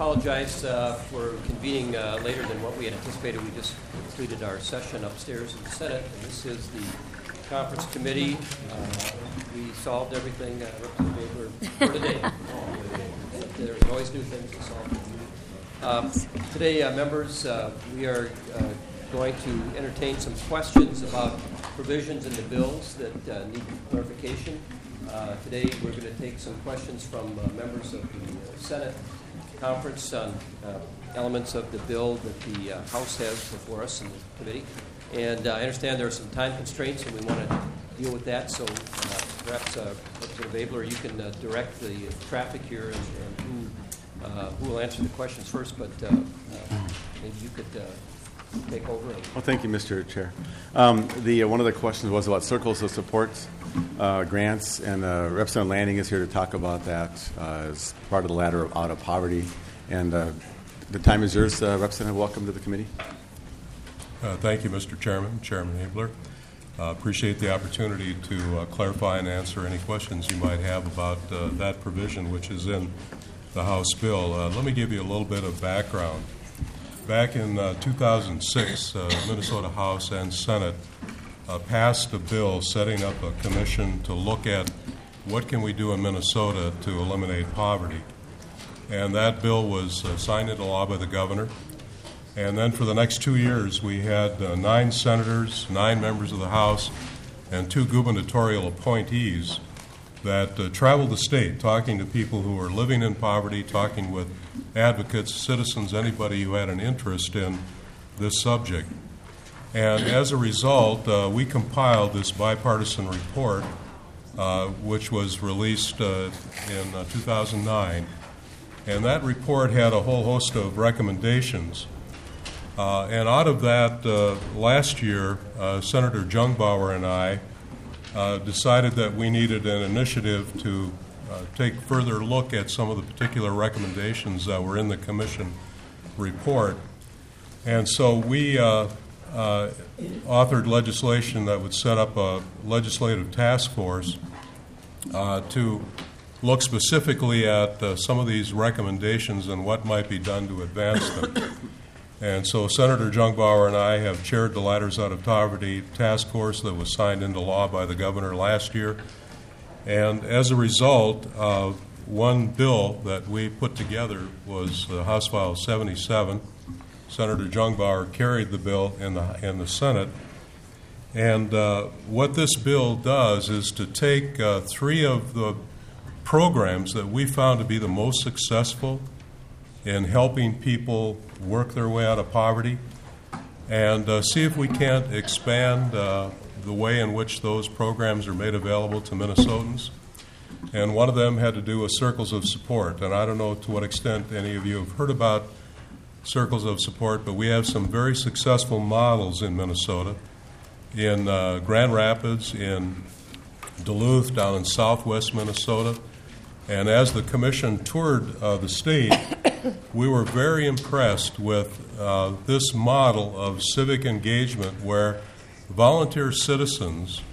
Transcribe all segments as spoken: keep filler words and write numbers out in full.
apologize uh, for convening uh, later than what we had anticipated. We just completed our session upstairs in the Senate, and this is the conference committee. Uh, we solved everything uh, for today. There's always new things to solve. Um, today, uh, members, uh, we are uh, going to entertain some questions about provisions in the bills that uh, need clarification. Uh, today, we're going to take some questions from uh, members of the uh, Senate conference on uh, elements of the bill that the uh, House has before us in the committee. And uh, I understand there are some time constraints, and we want to deal with that. So uh, perhaps, uh, Representative Abler, you can uh, direct the traffic here and, and who, uh, who will answer the questions first. But uh, uh, maybe you could uh, take over. And well, thank you, Mister Chair. Um, the uh, one of the questions was about circles of support uh, grants, and uh, Representative Lanning is here to talk about that uh, as part of the ladder of out of poverty. And uh, the time is yours, uh, Representative. Welcome to the committee. Uh, thank you, Mister Chairman, Chairman Abler. Uh, appreciate the opportunity to uh, clarify and answer any questions you might have about uh, that provision, which is in the House bill. Uh, let me give you a little bit of background. Back in uh, two thousand six, uh, Minnesota House and Senate uh, passed a bill setting up a commission to look at what can we do in Minnesota to eliminate poverty. And that bill was uh, signed into law by the governor. And then for the next two years, we had uh, nine senators, nine members of the House, and two gubernatorial appointees that uh, traveled the state talking to people who were living in poverty, talking with advocates, citizens, anybody who had an interest in this subject. And as a result, uh, we compiled this bipartisan report, uh, which was released uh, in uh, two thousand nine. And that report had a whole host of recommendations. Uh, and out of that, uh, last year, uh, Senator Jungbauer and I uh, decided that we needed an initiative to uh, take further look at some of the particular recommendations that were in the commission report. And so we uh, uh, authored legislation that would set up a legislative task force uh, to look specifically at uh, some of these recommendations and what might be done to advance them. And so Senator Jungbauer and I have chaired the Ladders Out of Poverty task force that was signed into law by the governor last year. And as a result, uh, one bill that we put together was uh, House File seventy-seven. Senator Jungbauer carried the bill in the, in the Senate. And uh, what this bill does is to take uh, three of the programs that we found to be the most successful in helping people work their way out of poverty, and uh, see if we can't expand uh, the way in which those programs are made available to Minnesotans. And one of them had to do with Circles of Support. And I don't know to what extent any of you have heard about Circles of Support, but we have some very successful models in Minnesota, in uh, Grand Rapids, in Duluth, down in southwest Minnesota. And as the commission toured uh, the state, we were very impressed with uh, this model of civic engagement where volunteer citizens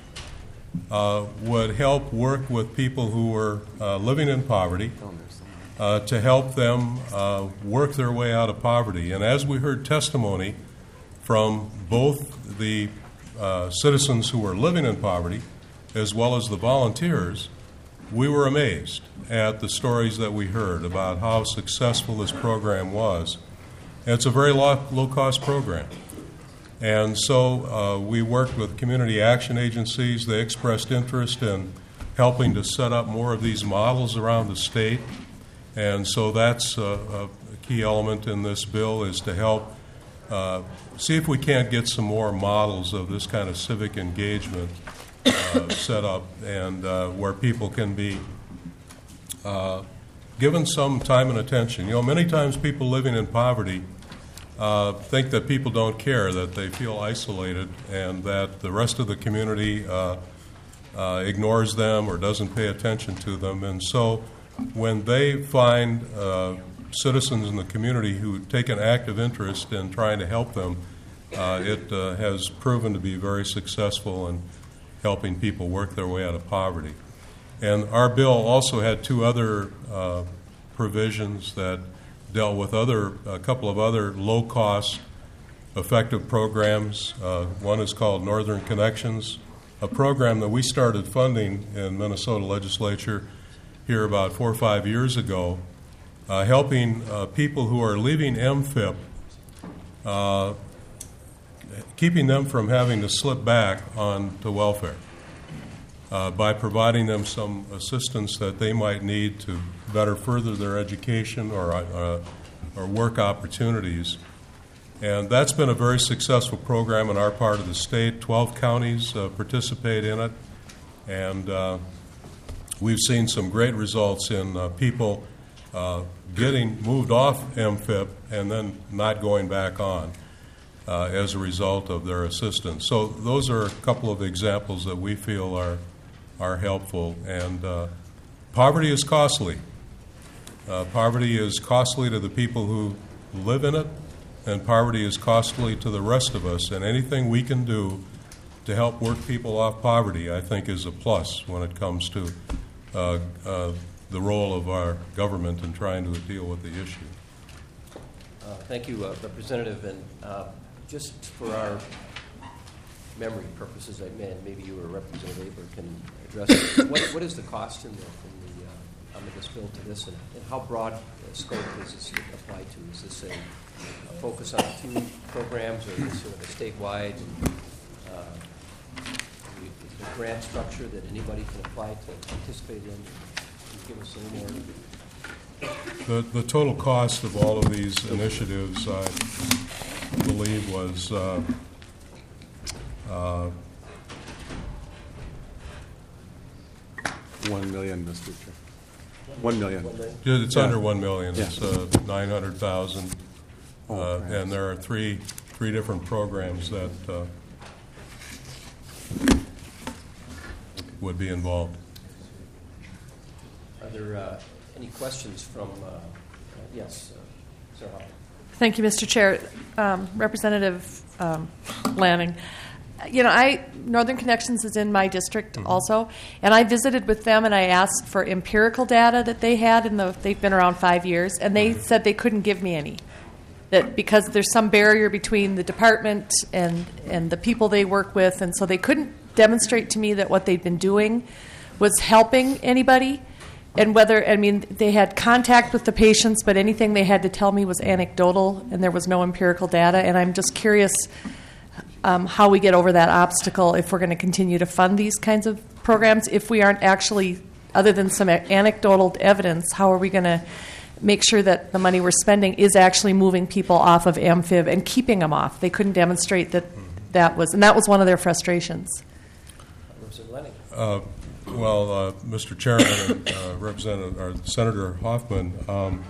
uh, would help work with people who were uh, living in poverty uh, to help them uh, work their way out of poverty. And as we heard testimony from both the uh, citizens who were living in poverty as well as the volunteers, we were amazed at the stories that we heard about how successful this program was. And it's a very low, low-cost program. And so uh, we worked with community action agencies. They expressed interest in helping to set up more of these models around the state. And so that's uh, a key element in this bill, is to help uh, see if we can't get some more models of this kind of civic engagement Uh, set up, and uh, where people can be uh, given some time and attention. You know, many times people living in poverty uh, think that people don't care, that they feel isolated, and that the rest of the community uh, uh, ignores them or doesn't pay attention to them. And so when they find uh, citizens in the community who take an active interest in trying to help them, uh, it uh, has proven to be very successful in helping people work their way out of poverty. And our bill also had two other uh, provisions that dealt with other a couple of other low-cost, effective programs. Uh, one is called Northern Connections, a program that we started funding in Minnesota legislature here about four or five years ago, uh, helping uh, people who are leaving M F I P, uh, keeping them from having to slip back onto welfare uh, by providing them some assistance that they might need to better further their education or, uh, or work opportunities. And that's been a very successful program in our part of the state. Twelve counties uh, participate in it, and uh, we've seen some great results in uh, people uh, getting moved off M F I P and then not going back on uh, as a result of their assistance. So those are a couple of examples that we feel are are helpful. And uh, poverty is costly. Uh, poverty is costly to the people who live in it, and poverty is costly to the rest of us. And anything we can do to help work people off poverty, I think, is a plus when it comes to uh, uh, the role of our government in trying to deal with the issue. Uh, thank you, uh, Representative. And uh, just for our memory purposes, I mean, maybe you or Representative Abler can address it. What, what is the cost in the, in the uh, omnibus bill to this, and, and how broad uh, scope is this apply to? Is this a, a focus on two programs, or is this sort of a statewide and, uh, a grant structure that anybody can apply to participate in? Can you give us a little more? The, the total cost of all of these initiatives, I believe, was uh, uh, One million, Mister Chair. One million. it's Yeah. under one million. Yeah. It's uh, nine hundred thousand, Oh, uh, perhaps. and there are three three different programs that uh, would be involved. Are there uh, any questions from? Uh, uh, yes, uh, Sarah Hoffman. Thank you, Mister Chair. Um, Representative um, Lanning, you know, I Northern Connections is in my district Mm-hmm. also, and I visited with them and I asked for empirical data that they had, in the they've been around five years, and they said they couldn't give me any. That because there's some barrier between the department and and the people they work with, and so they couldn't demonstrate to me that what they'd been doing was helping anybody. And whether, I mean, they had contact with the patients, but anything they had to tell me was anecdotal, and there was no empirical data. And I'm just curious um, how we get over that obstacle if we're going to continue to fund these kinds of programs. If we aren't actually, other than some anecdotal evidence, how are we going to make sure that the money we're spending is actually moving people off of A M F I B and keeping them off? They couldn't demonstrate that that was, and that was one of their frustrations. Representative Lenning. Uh, Well, uh, Mister Chairman and uh, Representative or Senator Hoffman, um,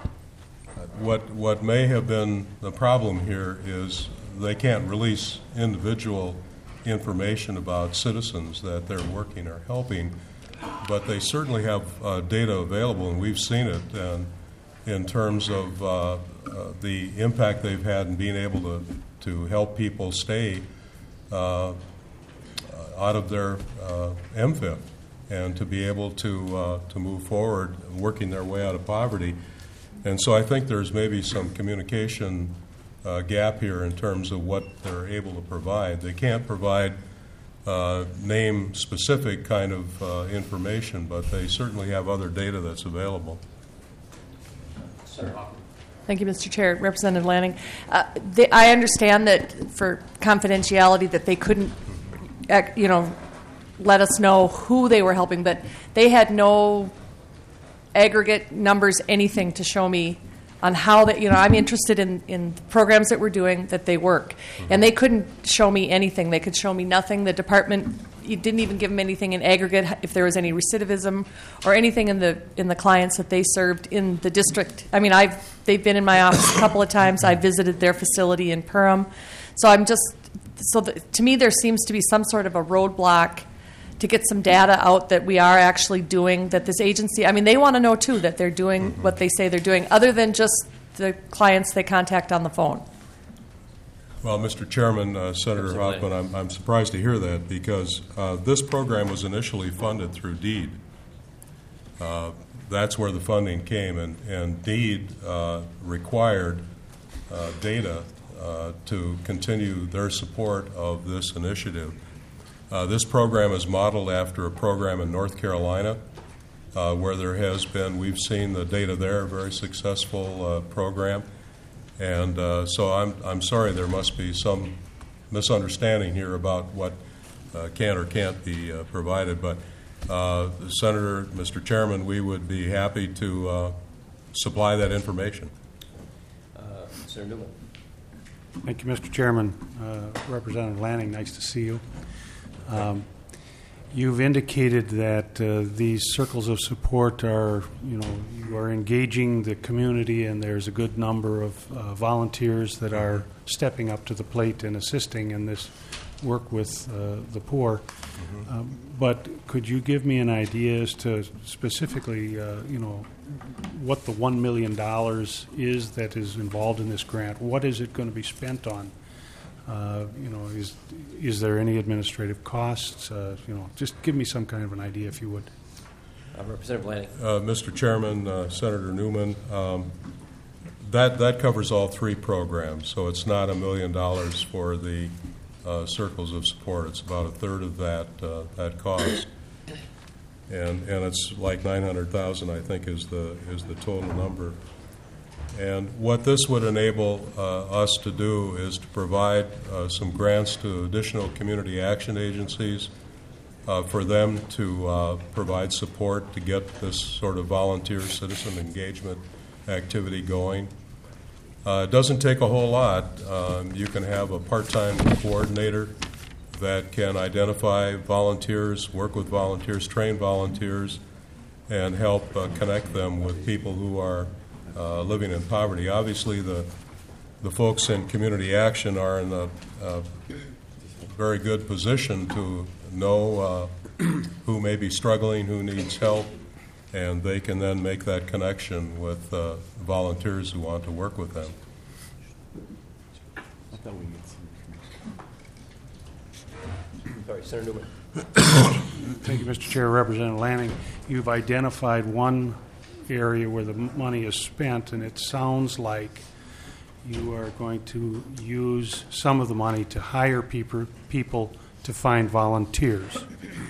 what what may have been the problem here is they can't release individual information about citizens that they're working or helping, but they certainly have uh, data available, and we've seen it. And in terms of uh, uh, the impact they've had in being able to to help people stay Uh, out of their uh, M F I P and to be able to uh, to move forward, working their way out of poverty. And so I think there's maybe some communication uh, gap here in terms of what they're able to provide. They can't provide uh, name-specific kind of uh, information, but they certainly have other data that's available. Senator Hoffman. Thank you, Mister Chair. Representative Lanning, uh, they, I understand that for confidentiality that they couldn't you know, let us know who they were helping, but they had no aggregate numbers, anything to show me on how that, you know, I'm interested in, in programs that we're doing, that they work. Mm-hmm. And they couldn't show me anything. They could show me nothing. The department, you didn't even give them anything in aggregate, if there was any recidivism or anything in the in the clients that they served in the district. I mean, I've they've been in my office a couple of times. I visited their facility in Perham. So I'm just, So the, to me, there seems to be some sort of a roadblock to get some data out that we are actually doing, that this agency, I mean, they want to know, too, that they're doing mm-hmm. what they say they're doing, other than just the clients they contact on the phone. Well, Mister Chairman, uh, Senator Hoffman, I'm, I'm surprised to hear that, because uh, this program was initially funded through DEED. Uh, that's where the funding came, and, and DEED uh, required uh, data uh, to continue their support of this initiative. Uh, this program is modeled after a program in North Carolina uh, where there has been, we've seen the data there, a very successful uh, program. And uh, so I'm, I'm sorry there must be some misunderstanding here about what uh, can or can't be uh, provided. But uh, Senator, Mister Chairman, we would be happy to uh, supply that information. Uh, Senator Newman. Thank you, Mister Chairman. Uh, Representative Lanning, nice to see you. Um, you've indicated that uh, these circles of support are, you know, you are engaging the community, and there's a good number of uh, volunteers that are stepping up to the plate and assisting in this work with uh, the poor. Mm-hmm. Um, but could you give me an idea as to specifically, uh, you know, what the one million dollars is that is involved in this grant? What is it going to be spent on? Uh, you know, is is there any administrative costs? Uh, you know, just give me some kind of an idea, if you would. Uh, Representative Lanning. Uh, Mister Chairman, uh, Senator Newman, um, that that covers all three programs. So it's not a million dollars for the uh, circles of support. It's about a third of that uh, that cost, and and it's like nine hundred thousand, I think, is the is the total number. And what this would enable uh, us to do is to provide uh, some grants to additional community action agencies uh, for them to uh, provide support to get this sort of volunteer citizen engagement activity going. Uh, it doesn't take a whole lot. Um, you can have a part-time coordinator that can identify volunteers, work with volunteers, train volunteers, and help uh, connect them with people who are Uh, living in poverty. Obviously, the the folks in community action are in a, a very good position to know uh, who may be struggling, who needs help, and they can then make that connection with uh, volunteers who want to work with them. Sorry, Senator Newman. Thank you, Mister Chair. Representative Lanning, you've identified one area where the money is spent, and it sounds like you are going to use some of the money to hire people, people to find volunteers.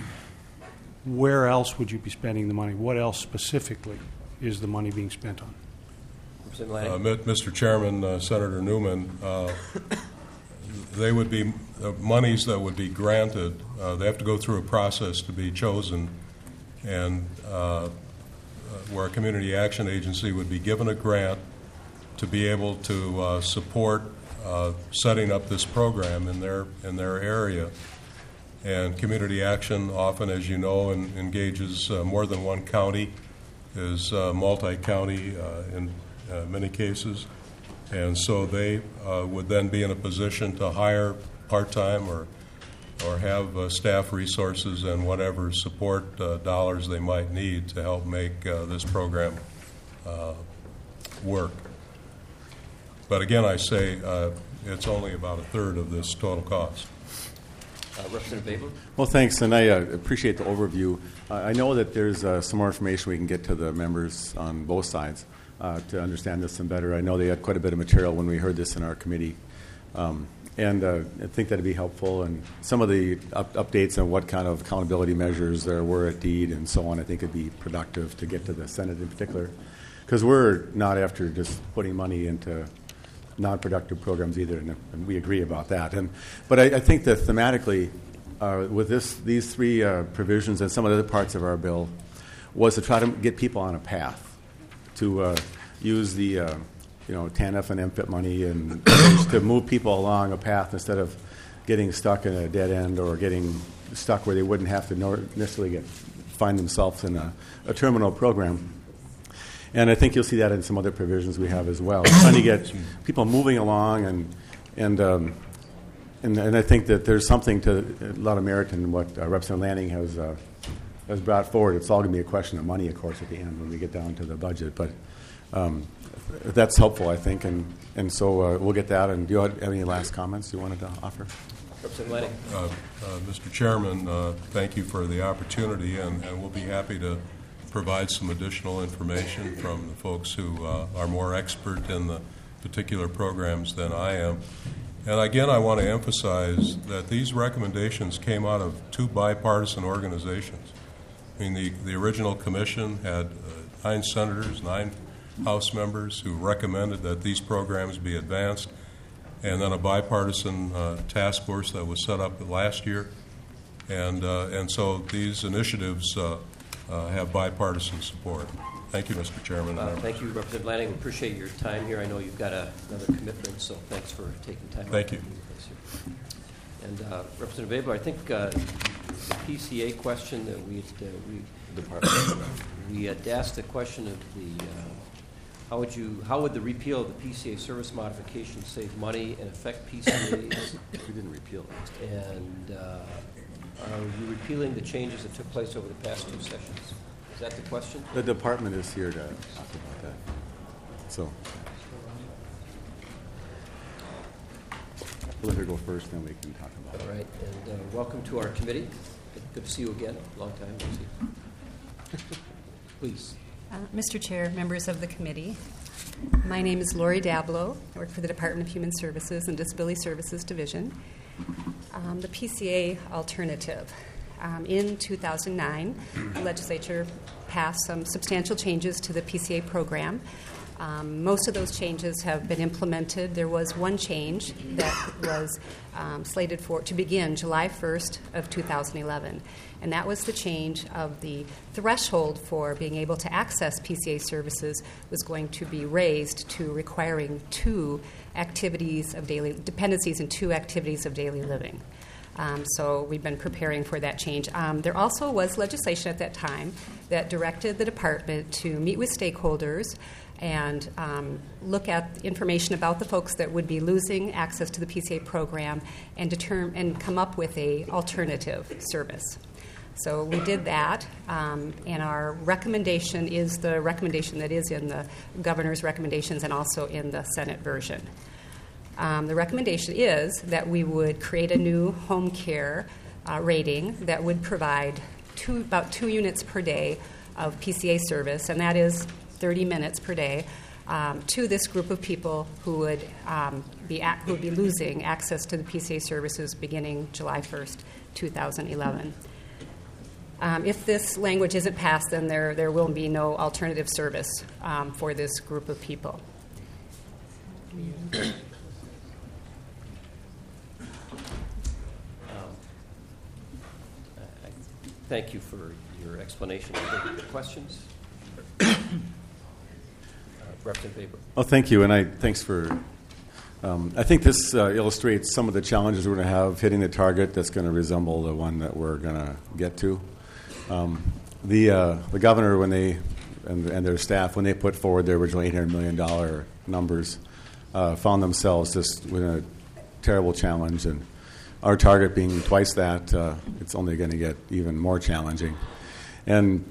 Where else would you be spending the money? What else specifically is the money being spent on? Representative Uh, Lanning. Mi- Mister Chairman, uh, Senator Newman, uh, they would be uh, monies that would be granted. Uh, they have to go through a process to be chosen, and uh, where a community action agency would be given a grant to be able to uh, support uh, setting up this program in their in their area. And community action often, as you know, en- engages uh, more than one county, is uh, multi-county uh, in uh, many cases. And so they uh, would then be in a position to hire part-time or or have uh, staff resources and whatever support uh, dollars they might need to help make uh, this program uh, work. But again, I say uh, it's only about a third of this total cost. Uh, Representative Babler. Well, thanks, and I uh, appreciate the overview. Uh, I know that there's uh, some more information we can get to the members on both sides uh, to understand this some better. I know they had quite a bit of material when we heard this in our committee. Um, And uh, I think that would be helpful. And some of the up- updates on what kind of accountability measures there were at DEED and so on, I think would be productive to get to the Senate in particular. Because we're not after just putting money into non-productive programs either, and, and we agree about that. And But I, I think that thematically, uh, with this, these three uh, provisions and some of the other parts of our bill, was to try to get people on a path to uh, use the uh, you know, T A N F and M F I T money and to move people along a path instead of getting stuck in a dead end or getting stuck where they wouldn't have to necessarily get find themselves in a, a terminal program. And I think you'll see that in some other provisions we have as well. Trying to get people moving along, and and um, and, and I think that there's something to a lot of merit in what uh, Representative Lanning has uh, has brought forward. It's all going to be a question of money, of course, at the end when we get down to the budget, but. Um, That's helpful, I think, and, and so uh, we'll get that. And do you have any last comments you wanted to offer? Representative Lanning. Uh, uh, Mister Chairman, uh, thank you for the opportunity, and, and we'll be happy to provide some additional information from the folks who uh, are more expert in the particular programs than I am. And again, I want to emphasize that these recommendations came out of two bipartisan organizations. I mean, the, the original commission had uh, nine senators, nine House members who recommended that these programs be advanced, and then a bipartisan uh, task force that was set up last year. And, uh, and so these initiatives uh, uh, have bipartisan support. Thank you, Mister Chairman. Uh, thank you, Representative Lanning. We appreciate your time here. I know you've got a, another commitment, so thanks for taking time. Thank you. With us here. And uh, Representative Abler, I think uh, the P C A question that we uh, we we had asked the question of the uh, how would you how would the repeal of the P C A service modification save money and affect P C As? We didn't repeal it. And uh, are you repealing the changes that took place over the past two sessions? Is that the question? The department is here to talk about that. So, we'll let her go first, then we can talk about it. All right, and uh, welcome to our committee. Good to see you again. Long time no see. Please. Uh, Mister Chair, members of the committee, my name is Lori Dablow. I work for the Department of Human Services and Disability Services Division. Um, the P C A alternative. Um, in two thousand nine, the legislature passed some substantial changes to the P C A program. Um, most of those changes have been implemented. There was one change that was um, slated for to begin July first of two thousand eleven, and that was the change of the threshold for being able to access P C A services was going to be raised to requiring two activities of daily dependencies and two activities of daily living. Um, so we've been preparing for that change. Um, there also was legislation at that time that directed the department to meet with stakeholders and um, look at information about the folks that would be losing access to the P C A program and determine and come up with a alternative service. So we did that, um, and our recommendation is the recommendation that is in the governor's recommendations and also in the Senate version. Um, the recommendation is that we would create a new home care uh, rating that would provide two, about two units per day of P C A service, and that is thirty minutes per day, um, to this group of people who would um, be ac- who would be losing access to the P C A services beginning July first, two thousand eleven. Um, if this language isn't passed, then there there will be no alternative service um, for this group of people. Thank you for your explanation. Any questions? uh, Representative Abler. Oh, thank you, and I thanks for. Um, I think this uh, illustrates some of the challenges we're going to have hitting the target that's going to resemble the one that we're going to get to. Um, the uh, the governor, when they and, and their staff, when they put forward their original eight hundred million dollars numbers, uh, found themselves just with a terrible challenge, and our target being twice that, uh, it's only going to get even more challenging. And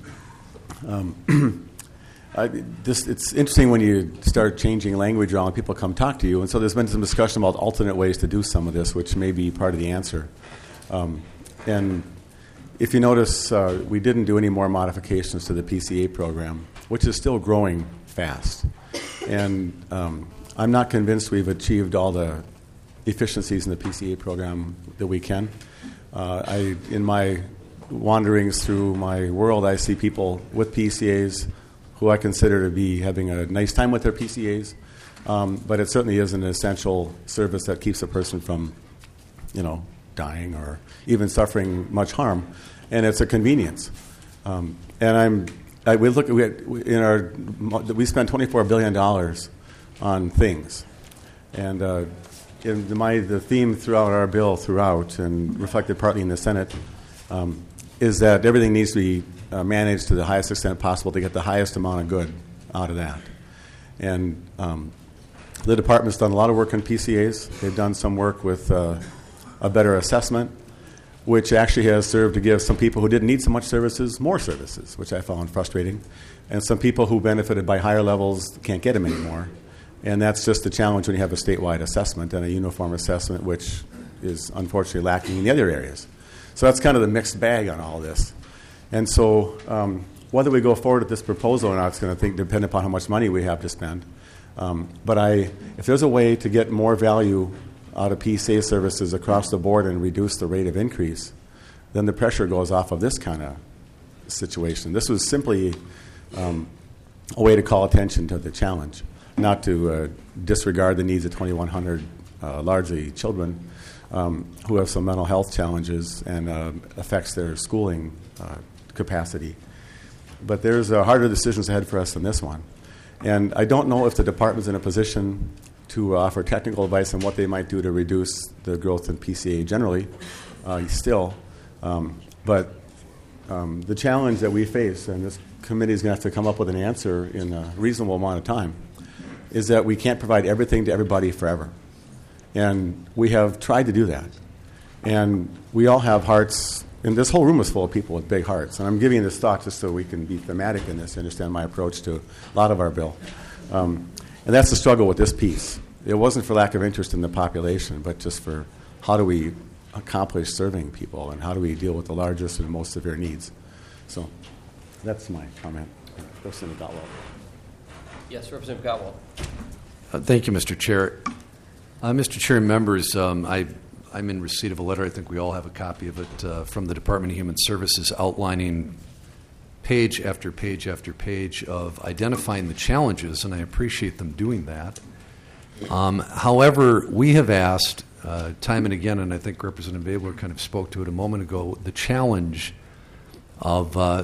um, I, this, it's interesting when you start changing language around, people come talk to you. And so there's been some discussion about alternate ways to do some of this, which may be part of the answer. Um, and if you notice, uh, we didn't do any more modifications to the P C A program, which is still growing fast. And um, I'm not convinced we've achieved all the efficiencies in the P C A program that we can. Uh, I, in my wanderings through my world, I see people with P C As who I consider to be having a nice time with their P C As, um, but it certainly is an essential service that keeps a person from, you know, dying or even suffering much harm, and it's a convenience. Um, and I'm, I, we look at we, in our we spend twenty-four billion dollars on things, and. Uh, In my, the theme throughout our bill, throughout, and reflected partly in the Senate, um, is that everything needs to be uh, managed to the highest extent possible to get the highest amount of good out of that. And um, the department's done a lot of work on P C As. They've done some work with uh, a better assessment, which actually has served to give some people who didn't need so much services more services, which I found frustrating. And some people who benefited by higher levels can't get them anymore. And that's just the challenge when you have a statewide assessment and a uniform assessment, which is unfortunately lacking in the other areas. So that's kind of the mixed bag on all this. And so um, whether we go forward with this proposal or not, it's going to think, depend upon how much money we have to spend. Um, but I, if there's a way to get more value out of P C A services across the board and reduce the rate of increase, then the pressure goes off of this kind of situation. This was simply um, a way to call attention to the challenge, not to uh, disregard the needs of twenty-one hundred uh, largely children um, who have some mental health challenges and uh, affects their schooling uh, capacity. But there's uh, harder decisions ahead for us than this one. And I don't know if the department's in a position to offer technical advice on what they might do to reduce the growth in P C A generally, uh, still. Um, but um, the challenge that we face, and this committee is going to have to come up with an answer in a reasonable amount of time, is that we can't provide everything to everybody forever. And we have tried to do that. And we all have hearts, and this whole room is full of people with big hearts. And I'm giving this thought just so we can be thematic in this, understand my approach to a lot of our bill. Um, and that's the struggle with this piece. It wasn't for lack of interest in the population, but just for how do we accomplish serving people and how do we deal with the largest and most severe needs. So that's my comment. Representative Gottwald. Yes, Representative Gottwald. Uh, thank you, Mister Chair. Uh, Mister Chair and members, um, I, I'm in receipt of a letter, I think we all have a copy of it, uh, from the Department of Human Services outlining page after page after page of identifying the challenges, and I appreciate them doing that. Um, however, we have asked uh, time and again, and I think Representative Abler kind of spoke to it a moment ago, the challenge of uh,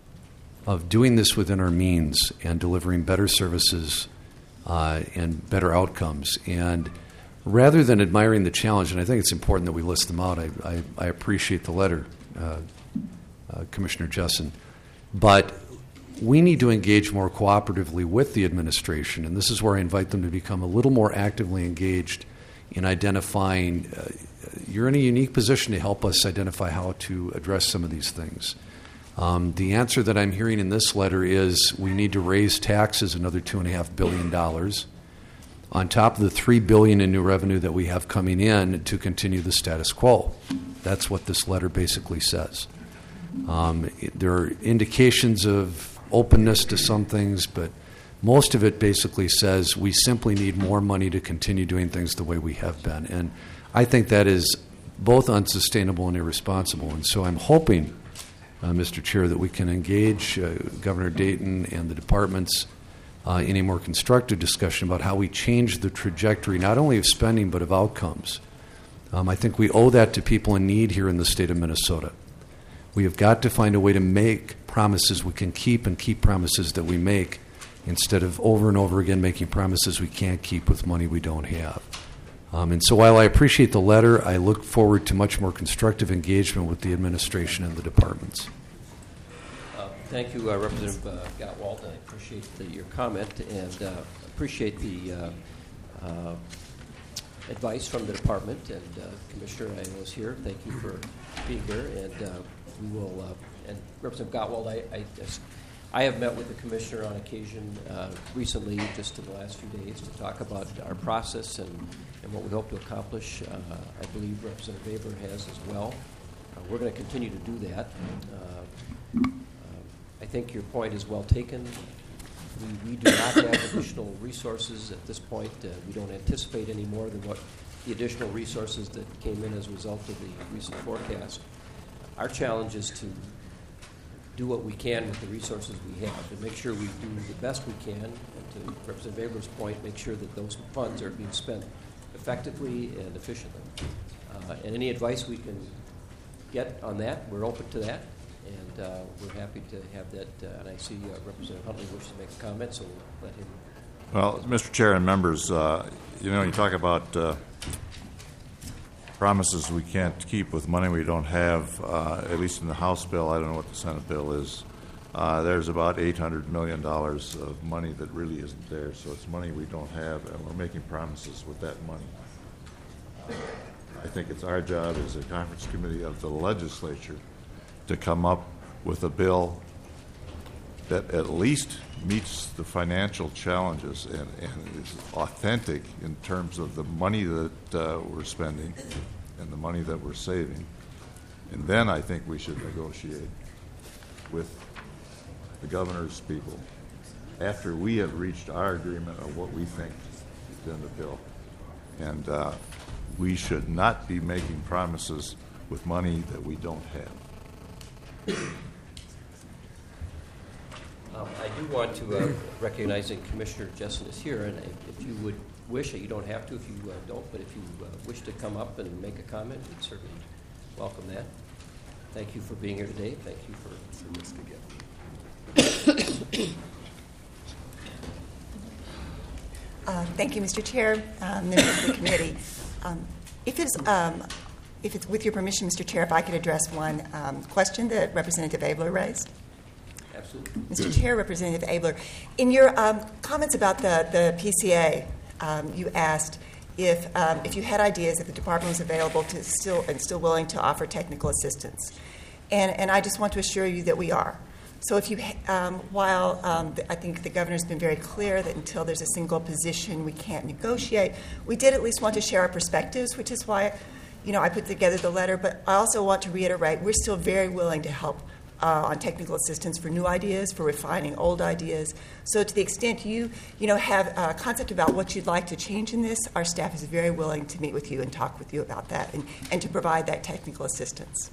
of doing this within our means and delivering better services uh, and better outcomes. And rather than admiring the challenge, and I think it's important that we list them out, I, I, I appreciate the letter, uh, uh, Commissioner Jessen, but we need to engage more cooperatively with the administration, and this is where I invite them to become a little more actively engaged in identifying. Uh, you're in a unique position to help us identify how to address some of these things. Um, the answer that I'm hearing in this letter is we need to raise taxes another two and a half billion dollars on top of the three billion dollars in new revenue that we have coming in to continue the status quo. That's what this letter basically says. Um, it, there are indications of openness to some things, but most of it basically says we simply need more money to continue doing things the way we have been. And I think that is both unsustainable and irresponsible. And so I'm hoping, uh, Mister Chair, that we can engage uh, Governor Dayton and the departments uh, in a more constructive discussion about how we change the trajectory, not only of spending, but of outcomes. Um, I think we owe that to people in need here in the state of Minnesota. We have got to find a way to make promises we can keep and keep promises that we make instead of over and over again making promises we can't keep with money we don't have. Um, and so while I appreciate the letter, I look forward to much more constructive engagement with the administration and the departments. Uh, thank you, uh, Representative uh, Gottwald. I appreciate the, your comment and uh, appreciate the uh, uh, advice from the department. And uh, Commissioner, I was here. Thank you for being here. And uh, we will, uh, and Representative Gottwald, I, I, I have met with the Commissioner on occasion uh, recently, just in the last few days, to talk about our process and, and what we hope to accomplish. Uh, I believe Representative Weber has as well. Uh, we're going to continue to do that. Uh, uh, I think your point is well taken. We, we do not have additional resources at this point. Uh, we don't anticipate any more than what the additional resources that came in as a result of the recent forecast. Our challenge is to do what we can with the resources we have and make sure we do the best we can, and to Representative Weber's point, make sure that those funds are being spent effectively and efficiently. Uh, and any advice we can get on that, we're open to that, and uh, we're happy to have that. Uh, and I see uh, Representative Huntley wishes to make a comment, so we'll let him. Well, Mister Chair and members, uh, you know, you talk about uh, promises we can't keep with money we don't have, uh, at least in the House bill. I don't know what the Senate bill is. Uh, there's about eight hundred million dollars of money that really isn't there, so it's money we don't have, and we're making promises with that money. I think it's our job as a conference committee of the legislature to come up with a bill that at least meets the financial challenges and, and is authentic in terms of the money that uh, we're spending and the money that we're saving. And then I think we should negotiate with the governor's people after we have reached our agreement of what we think is in the bill. And uh, we should not be making promises with money that we don't have. Um, I do want to uh, recognize that Commissioner Jessen is here, and if if you would wish, you don't have to if you uh, don't, but if you uh, wish to come up and make a comment, we'd certainly welcome that. Thank you for being here today. Thank you for, for this again. Uh, thank you, Mister Chair, uh, members of the committee. Um, if it's um, if it's with your permission, Mister Chair, if I could address one um, question that Representative Abler raised. Absolutely. Mister Chair, Representative Abler, in your um, comments about the, the P C A, um, you asked if um, if you had ideas if the department was available to still and still willing to offer technical assistance, and and I just want to assure you that we are. So if you, um, while um, the, I think the governor's been very clear that until there's a single position, we can't negotiate, we did at least want to share our perspectives, which is why, you know, I put together the letter. But I also want to reiterate, we're still very willing to help uh, on technical assistance for new ideas, for refining old ideas. So to the extent you, you know, have a concept about what you'd like to change in this, our staff is very willing to meet with you and talk with you about that and, and to provide that technical assistance.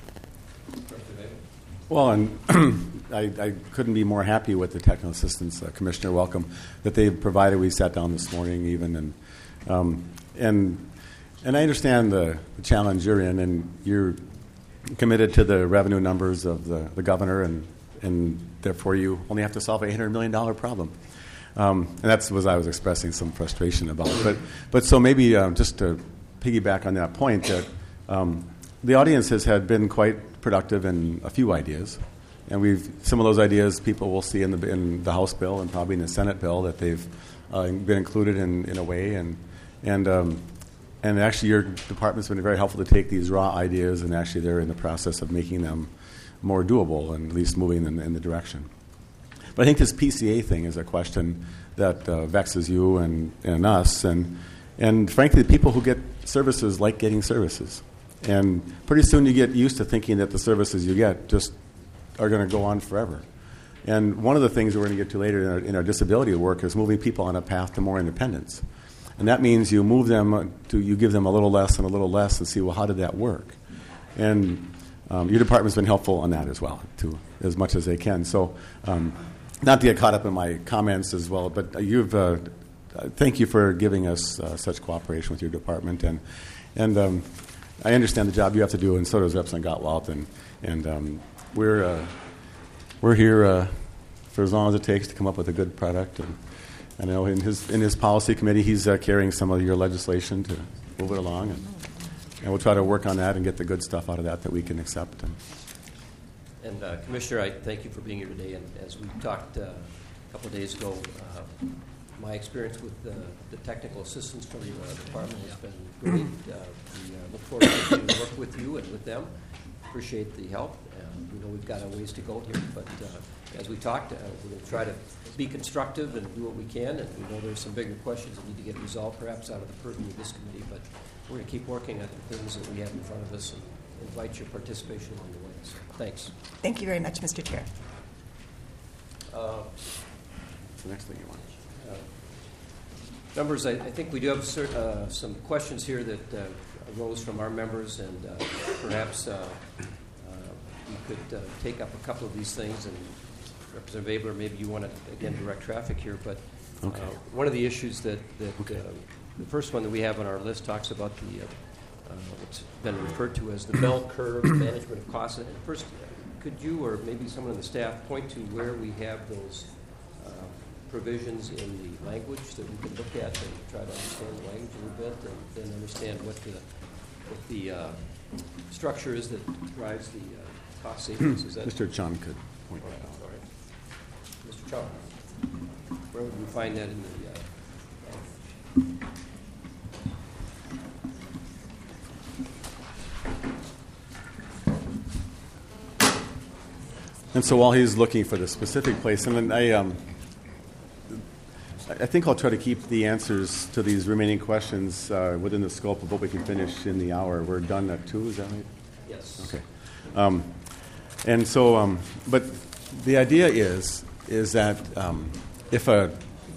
Well, and I, I couldn't be more happy with the technical assistance, uh, Commissioner Welcome, that they've provided. We sat down this morning even, and um, and and I understand the, the challenge you're in, and you're committed to the revenue numbers of the, the governor, and and therefore you only have to solve a eight hundred million dollars problem. Um, and that's what I was expressing some frustration about. But but so maybe uh, just to piggyback on that point, that um, the audience has had been quite productive in a few ideas, and we've some of those ideas people will see in the in the House bill and probably in the Senate bill that they've uh, been included in, in a way, and and um, and actually your department's been very helpful to take these raw ideas, and actually they're in the process of making them more doable and at least moving in, in the direction. But I think this P C A thing is a question that uh, vexes you and, and us, and and frankly the people who get services like getting services. And pretty soon you get used to thinking that the services you get just are going to go on forever. And one of the things we're going to get to later in our, in our disability work is moving people on a path to more independence. And that means you move them to, you give them a little less and a little less and see, well, how did that work? And um, your department's been helpful on that as well, to as much as they can. So um, not to get caught up in my comments as well, but you've, uh, thank you for giving us uh, such cooperation with your department. And, and um, I understand the job you have to do, and so does Representative Gottwalt, and and um, we're uh, we're here uh, for as long as it takes to come up with a good product. And I know in his in his policy committee, he's uh, carrying some of your legislation to move it along, and, and we'll try to work on that and get the good stuff out of that that we can accept. And, and uh, Commissioner, I thank you for being here today. And as we talked uh, a couple of days ago, uh, my experience with uh, the technical assistance from the uh, department has been great. Uh, we uh, look forward to continuing to work with you and with them. Appreciate the help. Uh, we know we've got a ways to go here, but uh, as we talked, uh, we're going to try to be constructive and do what we can. And we know there's some bigger questions that need to get resolved, perhaps out of the purview of this committee. But we're going to keep working at the things that we have in front of us and invite your participation along the way. So, thanks. Thank you very much, Mister Chair. Uh, the next thing you want. Uh, Members, I, I think we do have cert, uh, some questions here that uh, arose from our members, and uh, perhaps uh, uh, we could uh, take up a couple of these things. And Representative Abler, maybe you want to, again, direct traffic here, but okay. uh, one of the issues that, that okay. uh, the first one that we have on our list talks about the, uh, uh, what's been referred to as the bell curve management of costs. And first, could you or maybe someone on the staff point to where we have those provisions in the language that we can look at and try to understand the language a little bit, and then understand what the what the uh, structure is that drives the uh, cost savings? Is that Mister Chun could point that out. All right. Mister Chun, where would we find that in the? Uh, and so while he's looking for the specific place, and then I. Um, I think I'll try to keep the answers to these remaining questions uh, within the scope of what we can finish in the hour. We're done at two, is that right? Yes. Okay. Um, and so, um, but the idea is is that um, if a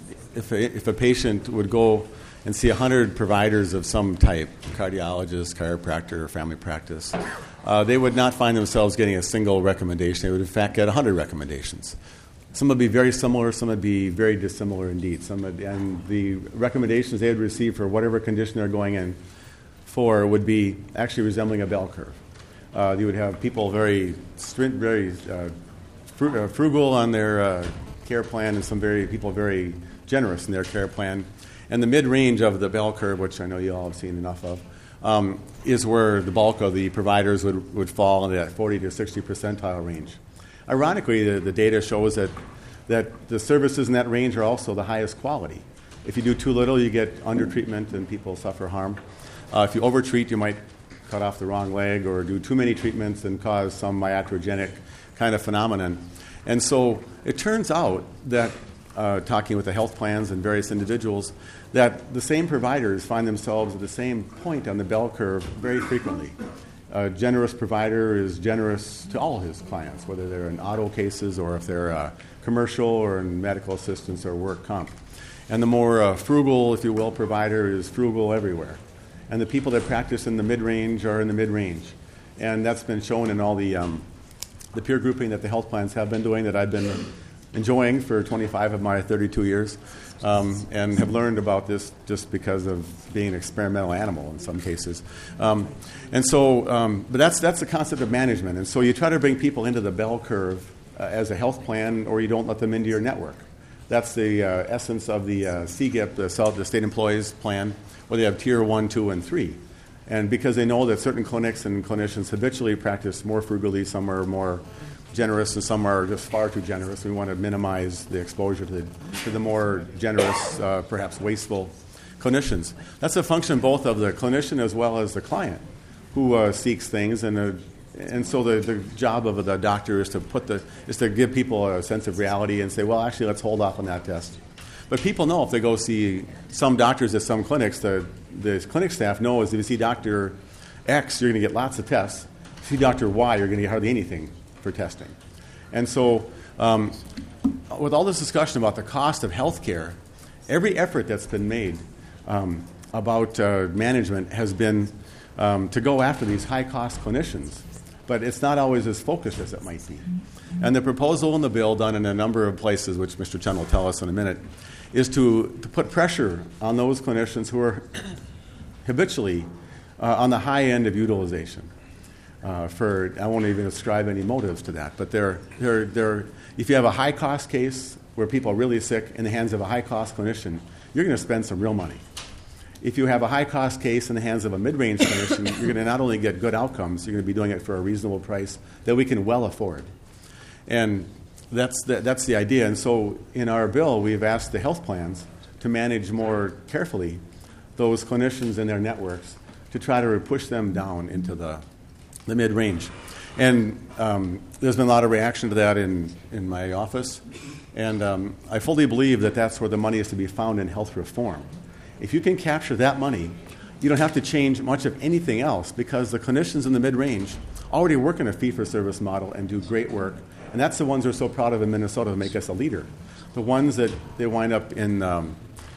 if a if a patient would go and see one hundred providers of some type, cardiologist, chiropractor, or family practice, uh, they would not find themselves getting a single recommendation. They would, in fact, get one hundred recommendations. Some would be very similar, some would be very dissimilar indeed. Some would, and the recommendations they would receive for whatever condition they're going in for would be actually resembling a bell curve. Uh, you would have people very strin- very uh, fru- uh, frugal on their uh, care plan, and some very people very generous in their care plan. And the mid-range of the bell curve, which I know you all have seen enough of, um, is where the bulk of the providers would, would fall in that forty to sixty percentile range. Ironically, the, the data shows that, that the services in that range are also the highest quality. If you do too little, you get under-treatment and people suffer harm. Uh, if you over-treat, you might cut off the wrong leg or do too many treatments and cause some iatrogenic kind of phenomenon. And so it turns out that, uh, talking with the health plans and various individuals, that the same providers find themselves at the same point on the bell curve very frequently. A generous provider is generous to all his clients, whether they're in auto cases or if they're uh, commercial or in medical assistance or work comp. And the more uh, frugal, if you will, provider is frugal everywhere. And the people that practice in the mid-range are in the mid-range. And that's been shown in all the, um, the peer grouping that the health plans have been doing that I've been enjoying for twenty-five of my thirty-two years, um, and have learned about this just because of being an experimental animal in some cases. Um, and so, um, but that's that's the concept of management. And so you try to bring people into the bell curve uh, as a health plan, or you don't let them into your network. That's the uh, essence of the uh, C G I P, the, South, the state employees plan, where they have tier one, two, and three. And because they know that certain clinics and clinicians habitually practice more frugally, some are more generous and some are just far too generous. We want to minimize the exposure to the, to the more generous, uh, perhaps wasteful clinicians. That's a function both of the clinician as well as the client who uh, seeks things. And, uh, and so the, the job of the doctor is to put the is to give people a sense of reality and say, well, actually, let's hold off on that test. But people know if they go see some doctors at some clinics, the, the clinic staff knows if you see Doctor X, you're going to get lots of tests. If you see Doctor Y, you're going to get hardly anything for testing. And so um, with all this discussion about the cost of health care, every effort that's been made um, about uh, management has been um, to go after these high-cost clinicians. But it's not always as focused as it might be. And the proposal in the bill, done in a number of places, which Mister Chen will tell us in a minute, is to, to put pressure on those clinicians who are habitually uh, on the high end of utilization. Uh, for I won't even ascribe any motives to that, but they're, they're, they're, if you have a high-cost case where people are really sick in the hands of a high-cost clinician, you're going to spend some real money. If you have a high-cost case in the hands of a mid-range clinician, you're going to not only get good outcomes, you're going to be doing it for a reasonable price that we can well afford. And that's the, that's the idea. And so in our bill, we've asked the health plans to manage more carefully those clinicians and their networks to try to push them down into the the mid-range. And um, there's been a lot of reaction to that in, in my office. And um, I fully believe that that's where the money is to be found in health reform. If you can capture that money, you don't have to change much of anything else because the clinicians in the mid-range already work in a fee-for-service model and do great work. And that's the ones we're so proud of in Minnesota to make us a leader. The ones that they wind up in um,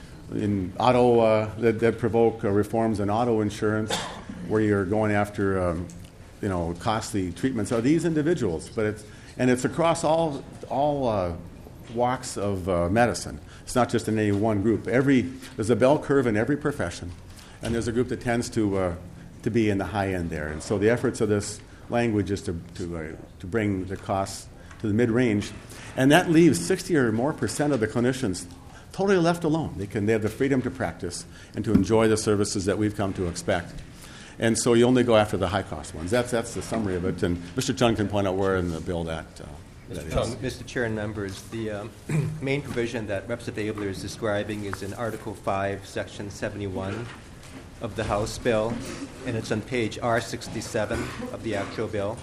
in auto, uh, that, that provoke uh, reforms in auto insurance, where you're going after um, you know, costly treatments are these individuals, but it's and it's across all all uh, walks of uh, medicine. It's not just in any one group. Every there's a bell curve in every profession, and there's a group that tends to uh, to be in the high end there. And so the efforts of this language is to to uh, to bring the costs to the mid range, and that leaves sixty or more percent of the clinicians totally left alone. They can they have the freedom to practice and to enjoy the services that we've come to expect. And so you only go after the high-cost ones. That's that's the summary of it. And Mister Chung can point out where in the bill that, uh, that is. Um, Mister Chair and members, the um, main provision that Representative Abler is describing is in Article five, Section seventy-one of the House bill, and it's on page R sixty-seven of the actual bill.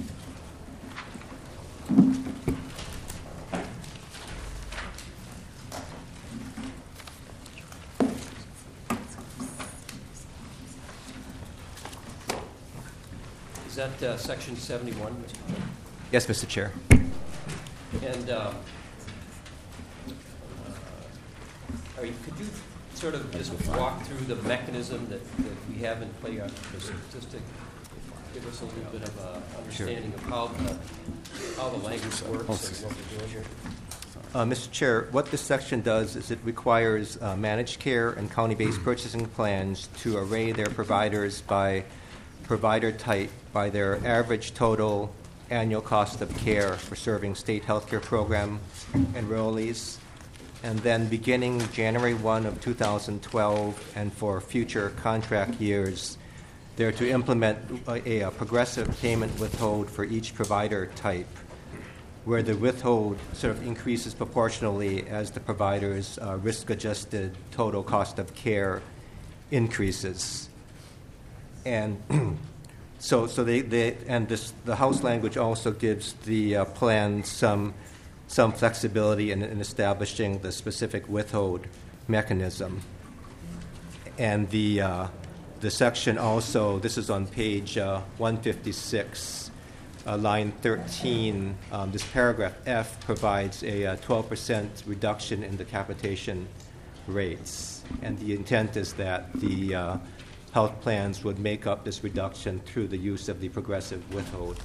Is that uh, section seventy-one, Mister Chair? Yes, Mister Chair. And uh, are you, could you sort of just walk through the mechanism that, that we have in play on the statistic? Give us a little bit of a understanding of how the, how the language works and what we're doing here. Uh, Mister Chair, what this section does is it requires uh, managed care and county-based purchasing plans to array their providers by provider type by their average total annual cost of care for serving state healthcare program enrollees. And then beginning January first of two thousand twelve and for future contract years, they're to implement a, a progressive payment withhold for each provider type, where the withhold sort of increases proportionally as the provider's uh, risk-adjusted total cost of care increases. And so, so they, they and this, the House language also gives the uh, plan some some flexibility in, in establishing the specific withhold mechanism. And the uh, the section also, this is on page uh, one fifty-six. Uh, line thirteen, um, this paragraph F provides a uh, twelve percent reduction in the capitation rates. And the intent is that the uh, health plans would make up this reduction through the use of the progressive withhold.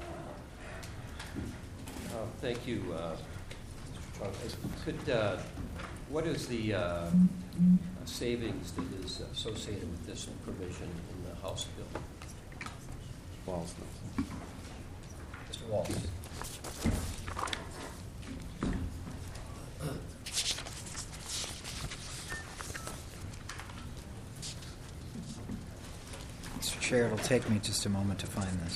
Uh, thank you, uh, Mister Chung. Could, uh, what is the uh, savings that is associated with this provision in the House bill? Walls. Mister Walsh. Mister Chair, it'll take me just a moment to find this.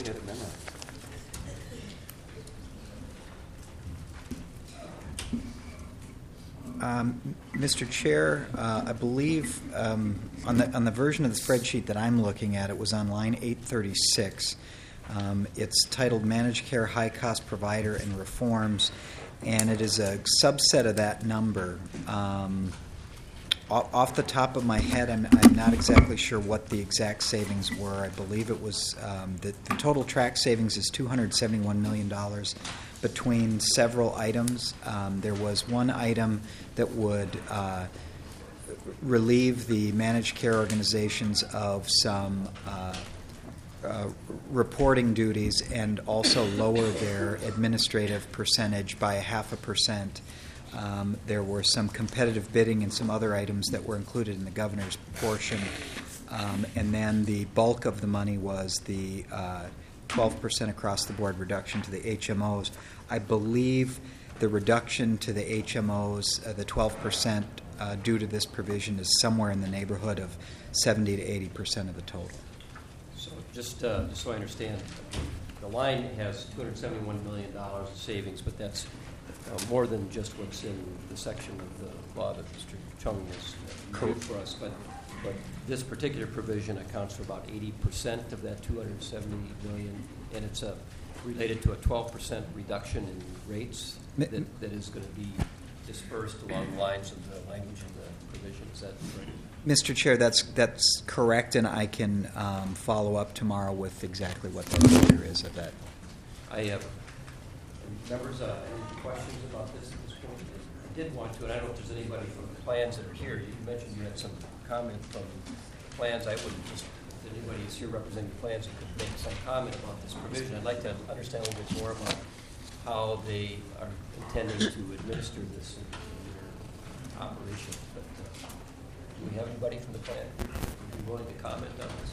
Um, Mister Chair, uh, I believe um, on the on the version of the spreadsheet that I'm looking at, it was on line eight thirty-six. Um, it's titled Managed Care High Cost Provider and Reforms, and it is a subset of that number. Um, off, off the top of my head, I'm, I'm not exactly sure what the exact savings were. I believe it was um, the, the total track savings is two hundred seventy-one million dollars between several items. Um, there was one item that would uh, relieve the managed care organizations of some uh, Uh, reporting duties and also lower their administrative percentage by a half a percent. Um, there were some competitive bidding and some other items that were included in the governor's portion. Um, and then the bulk of the money was the uh, twelve percent across the board reduction to the H M Os. I believe the reduction to the H M Os, uh, the twelve percent uh, due to this provision, is somewhere in the neighborhood of seventy to eighty percent of the total. So just, uh, just so I understand, the line has two hundred seventy-one million dollars of savings, but that's uh, more than just what's in the section of the law that Mister Chung has reviewed for us. But, but this particular provision accounts for about eighty percent of that two hundred seventy million dollars, and it's uh, related to a twelve percent reduction in rates that, that is going to be dispersed along the lines of the language in the provision. Is that right? Mister Chair, that's that's correct, and I can um, follow up tomorrow with exactly what the figure is of that. I have members. Uh, any questions about this at this point? I did want to, and I don't know if there's anybody from the plans that are here. You mentioned you had some comment from plans. I would just, if anybody is here representing the plans, that could make some comment about this provision. I'd like to understand a little bit more about how they are intending to administer this in, in their operation. But, uh, do we have anybody from the plan who would be willing to comment on this?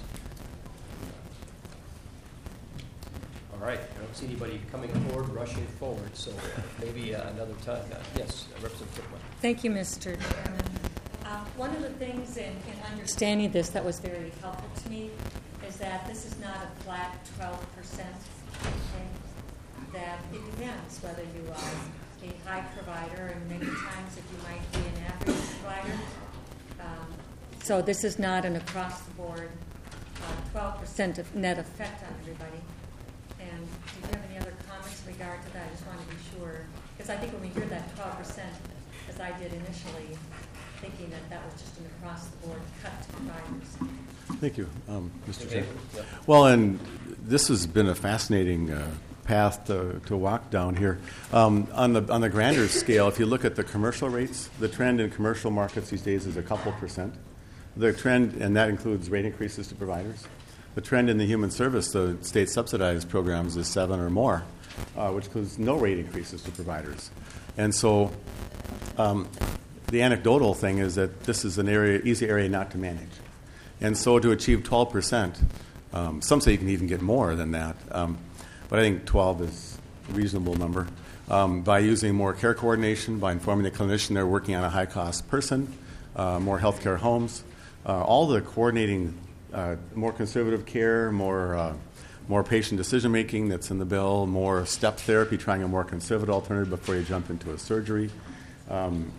All right. I don't see anybody coming forward, rushing forward, so uh, maybe uh, another time. Uh, yes, uh, Representative Cookman. Thank you, Mister Chairman. Uh, one of the things in, in understanding this that was very helpful to me is that this is not a flat twelve percent thing, that it depends whether you are a high provider, and many times if you might be an average provider. Um, so this is not an across-the-board uh, twelve percent of net effect on everybody. And do you have any other comments in regard to that? I just want to be sure. Because I think when we hear that twelve percent, as I did initially, thinking that that was just an across-the-board cut to providers. Thank you, um, Mister Chair. Well, and this has been a fascinating uh, path to, to walk down here. Um, on the on the grander scale, if you look at the commercial rates, the trend in commercial markets these days is a couple percent. The trend, and that includes rate increases to providers. The trend in the human service, the state subsidized programs, is seven or more, uh, which includes no rate increases to providers. And so, um, the anecdotal thing is that this is an area, easy area not to manage. And so, to achieve twelve percent, um, some say you can even get more than that. Um, But I think twelve is a reasonable number. Um, by using more care coordination, by informing the clinician they're working on a high-cost person, uh, more healthcare homes, uh, all the coordinating, uh, more conservative care, more uh, more patient decision-making that's in the bill, more step therapy, trying a more conservative alternative before you jump into a surgery. Um,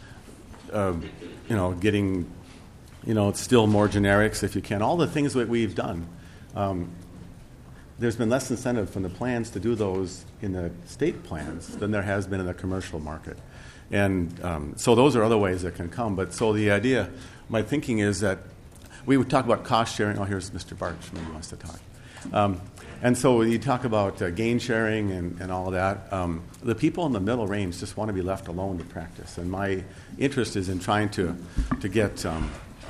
uh, you know, getting, you know, still more generics if you can. All the things that we've done. Um, There's been less incentive from the plans to do those in the state plans than there has been in the commercial market. And um, so those are other ways that can come. But so the idea, my thinking is that we would talk about cost sharing. Oh, here's Mister Barch. Maybe he wants to talk. Um, and so you talk about uh, gain sharing and, and all of that. Um, the people in the middle range just want to be left alone to practice. And my interest is in trying to, to get um,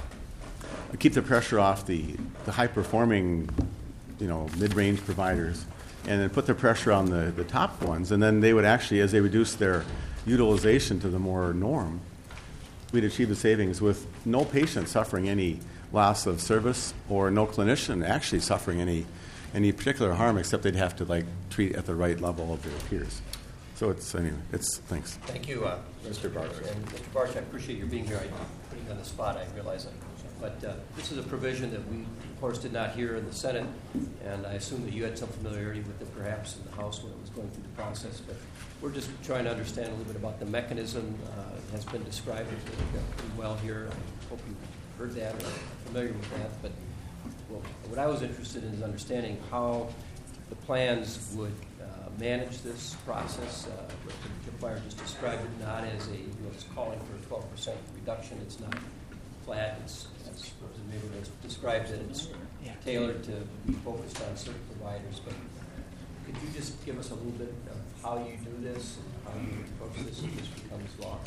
keep the pressure off the, the high-performing you know, mid-range providers, and then put the pressure on the, the top ones, and then they would actually, as they reduce their utilization to the more norm, we'd achieve the savings with no patient suffering any loss of service or no clinician actually suffering any any particular harm, except they'd have to like treat at the right level of their peers. So it's, anyway, it's, thanks. Thank you, uh, Mister Barch. And Mister Barch, I appreciate your being here. I put you on the spot, I realize that. But uh, this is a provision that we, of course, did not hear in the Senate, and I assume that you had some familiarity with it perhaps in the House when it was going through the process. But we're just trying to understand a little bit about the mechanism. Uh, it has been described pretty well here. I hope you've heard that or are familiar with that. But well, what I was interested in is understanding how the plans would uh, manage this process. Uh, Jeff Meyer just described it not as a, you know, it's calling for a twelve percent reduction. It's not flat. It's, as Representative Mabler describes it, it's tailored to be focused on certain providers. But could you just give us a little bit of how you do this and how you approach this if this becomes law?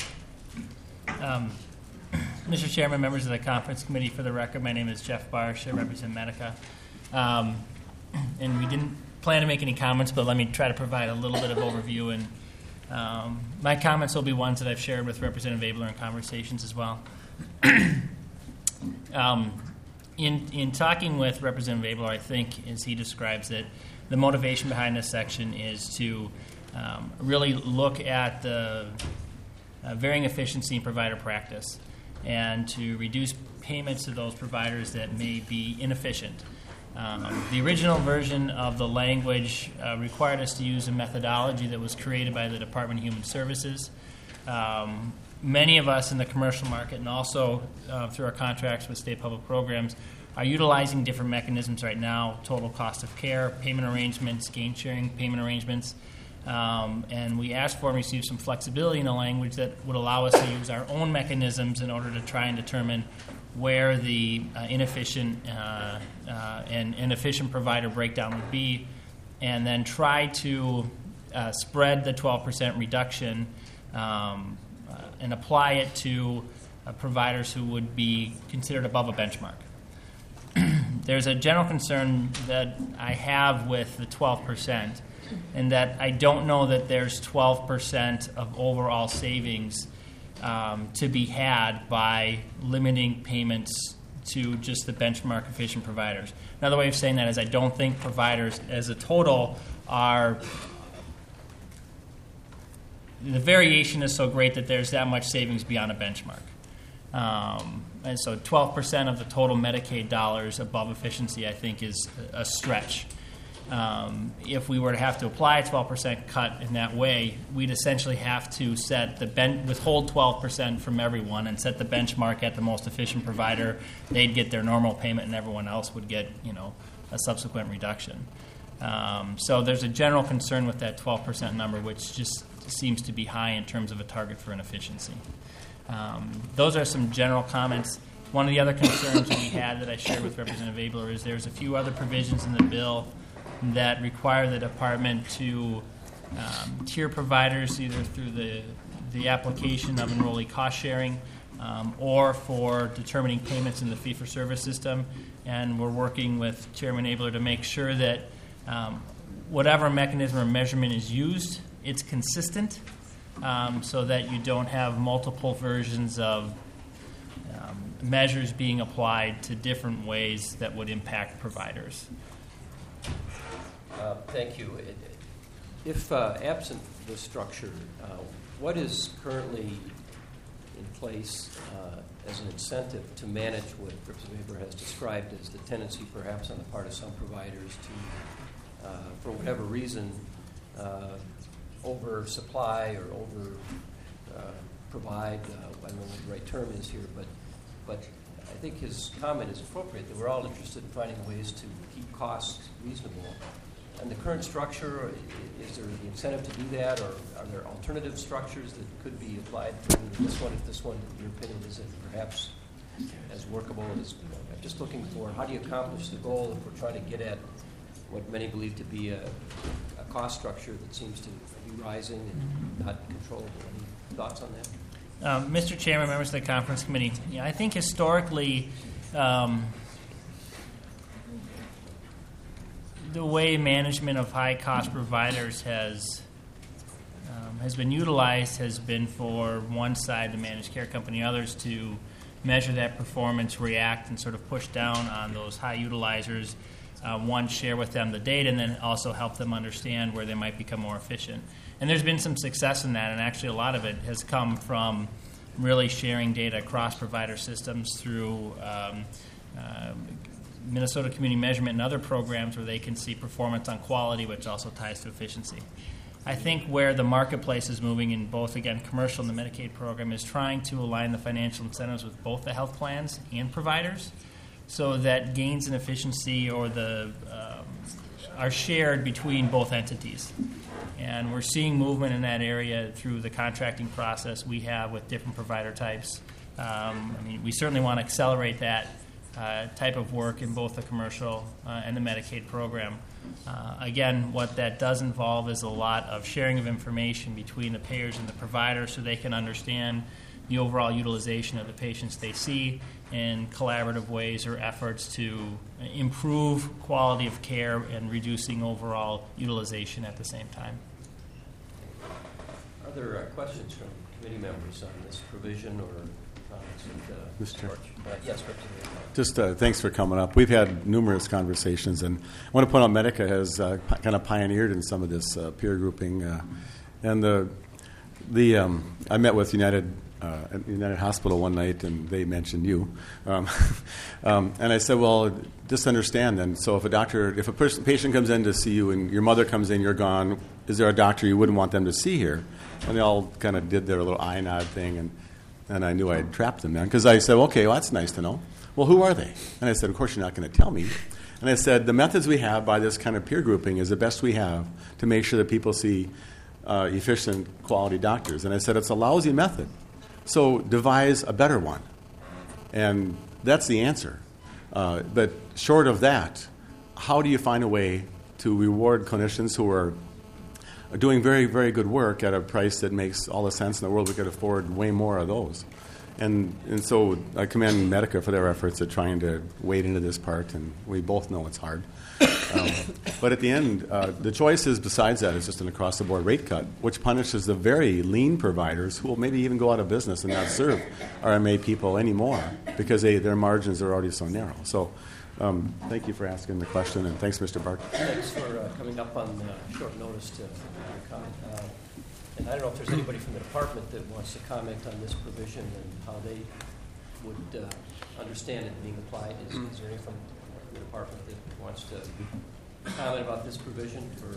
Um, Mister Chairman, members of the conference committee, for the record, my name is Jeff Barch. I represent Medica. Um, and we didn't plan to make any comments, but let me try to provide a little bit of overview. And um, my comments will be ones that I've shared with Representative Abler in conversations as well. um, in in talking with Representative Abler, I think, as he describes it, the motivation behind this section is to um, really look at the uh, varying efficiency in provider practice and to reduce payments to those providers that may be inefficient. Um, the original version of the language uh, required us to use a methodology that was created by the Department of Human Services. Um, many of us in the commercial market and also uh, through our contracts with state public programs are utilizing different mechanisms right now: total cost of care, payment arrangements, gain sharing payment arrangements. Um, and we asked for and received some flexibility in the language that would allow us to use our own mechanisms in order to try and determine where the uh, inefficient uh, uh, and inefficient provider breakdown would be, and then try to uh, spread the twelve percent reduction um, uh, and apply it to uh, providers who would be considered above a benchmark. There's a general concern that I have with the twelve percent, and that I don't know that there's twelve percent of overall savings um, to be had by limiting payments to just the benchmark efficient providers. Another way of saying that is I don't think providers as a total are, the variation is so great that there's that much savings beyond a benchmark. Um, and so twelve percent of the total Medicaid dollars above efficiency, I think, is a stretch. Um, if we were to have to apply a twelve percent cut in that way, we'd essentially have to set the ben- withhold twelve percent from everyone and set the benchmark at the most efficient provider. They'd get their normal payment, and everyone else would get, you know, a subsequent reduction. Um, so there's a general concern with that twelve percent number, which just seems to be high in terms of a target for inefficiency. Um, those are some general comments. One of the other concerns we had that I shared with Representative Abler is there's a few other provisions in the bill that require the department to um, tier providers either through the, the application of enrollee cost sharing um, or for determining payments in the fee-for-service system. And we're working with Chairman Abler to make sure that um, whatever mechanism or measurement is used, it's consistent um, so that you don't have multiple versions of um, measures being applied to different ways that would impact providers. Uh, thank you. If uh, absent the structure, uh, what is currently in place uh, as an incentive to manage what Representative Abler has described as the tendency perhaps on the part of some providers to, uh, for whatever reason, uh, oversupply or over uh, provide, uh, I don't know what the right term is here, but, but I think his comment is appropriate that we're all interested in finding ways to keep costs reasonable. And the current structure, is there the incentive to do that, or are there alternative structures that could be applied to this one, if this one, in your opinion, isn't perhaps as workable as, you know, I'm just looking for how do you accomplish the goal if we're trying to get at what many believe to be a, a cost structure that seems to be rising and not controllable. Any thoughts on that? Um, Mister Chairman, members of the conference committee, yeah, I think historically um, the way management of high-cost providers has um, has been utilized has been for one side, the managed care company, others to measure that performance, react, and sort of push down on those high utilizers. Uh, one, share with them the data, and then also help them understand where they might become more efficient. And there's been some success in that, and actually a lot of it has come from really sharing data across provider systems through um, uh, Minnesota Community Measurement and other programs where they can see performance on quality, which also ties to efficiency. I think where the marketplace is moving in both, again, commercial and the Medicaid program is trying to align the financial incentives with both the health plans and providers so that gains in efficiency or the um, are shared between both entities. And we're seeing movement in that area through the contracting process we have with different provider types. Um, I mean, we certainly want to accelerate that uh, type of work in both the commercial uh, and the Medicaid program. Uh, again, what that does involve is a lot of sharing of information between the payers and the providers so they can understand the overall utilization of the patients they see in collaborative ways or efforts to improve quality of care and reducing overall utilization at the same time. Are there uh, questions from committee members on this provision or comments? And, uh, Mister Chair. Uh, yes, Representative. Just uh, thanks for coming up. We've had numerous conversations, and I want to point out Medica has uh, p- kind of pioneered in some of this uh, peer grouping. Uh, and the the um, I met with United uh, at United Hospital one night, and they mentioned you. Um, um, and I said, well, just understand then. So if a doctor, if a person, patient comes in to see you, and your mother comes in, you're gone. Is there a doctor you wouldn't want them to see here? And they all kind of did their little eye nod thing, and and I knew I'd trapped them then because I said, okay, well, that's nice to know. Well, who are they? And I said, of course, you're not going to tell me. And I said, the methods we have by this kind of peer grouping is the best we have to make sure that people see uh, efficient, quality doctors. And I said, it's a lousy method, so devise a better one. And that's the answer. Uh, but short of that, how do you find a way to reward clinicians who are doing very, very good work at a price that makes all the sense in the world? We could afford way more of those. And and so I commend Medica for their efforts at trying to wade into this part, and we both know it's hard. Um, but at the end, uh, the choice is, besides that, is just an across-the-board rate cut, which punishes the very lean providers who will maybe even go out of business and not serve R M A people anymore because they, their margins are already so narrow. So um, thank you for asking the question, and thanks, Mister Barton. Thanks for uh, coming up on uh, short notice to comment. Uh, and I don't know if there's anybody from the department that wants to comment on this provision and how they would uh, understand it being applied. Is, is there anyone from the department that wants to comment about this provision? Or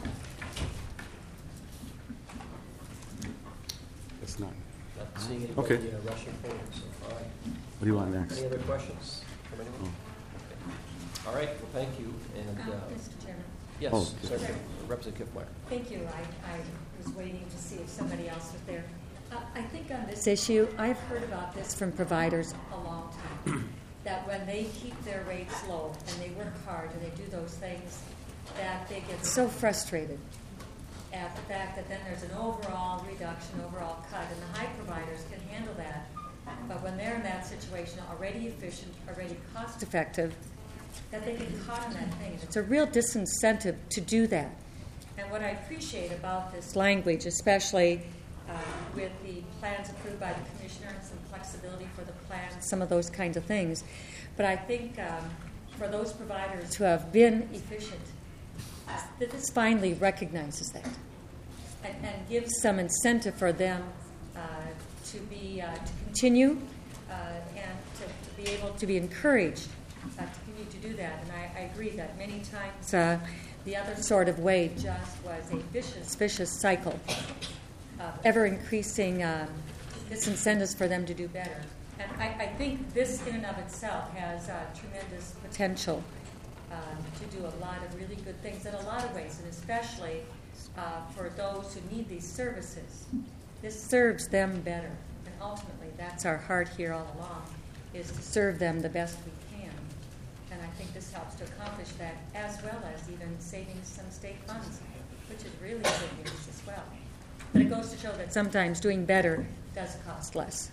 it's not. Not seeing anybody Okay. uh, rushing forward. So, all right. What do you want next? Any other questions from anyone? Oh. Okay. All right. Well, thank you. And Uh, uh, Mister Chairman. yes, Oh, Secretary, Representative Kiffmeyer. Thank you. I, I was waiting to see if somebody else was there. Uh, I think on this issue, I've heard about this from providers a long time, that when they keep their rates low and they work hard and they do those things, that they get so frustrated at the fact that then there's an overall reduction, overall cut, and the high providers can handle that. But when they're in that situation, already efficient, already cost-effective, that they get caught in that thing. It's a real disincentive to do that. And what I appreciate about this language, especially uh, with the plans approved by the commissioner and some flexibility for the plans, some of those kinds of things. But I think um, for those providers who have been efficient, uh, that this finally recognizes that and, and gives some incentive for them uh, to be uh, to continue uh, and to, to be able to be encouraged uh, to continue to do that. And I, I agree that many times uh, the other sort of way just was a vicious, vicious cycle of ever increasing um, disincentives for them to do better. And I, I think this in and of itself has uh, tremendous potential um, to do a lot of really good things in a lot of ways, and especially uh, for those who need these services. This serves them better. And ultimately, that's our heart here all along, is to serve them the best we can. And I think this helps to accomplish that, as well as even saving some state funds, which is really good news as well. But it goes to show that sometimes doing better does cost less.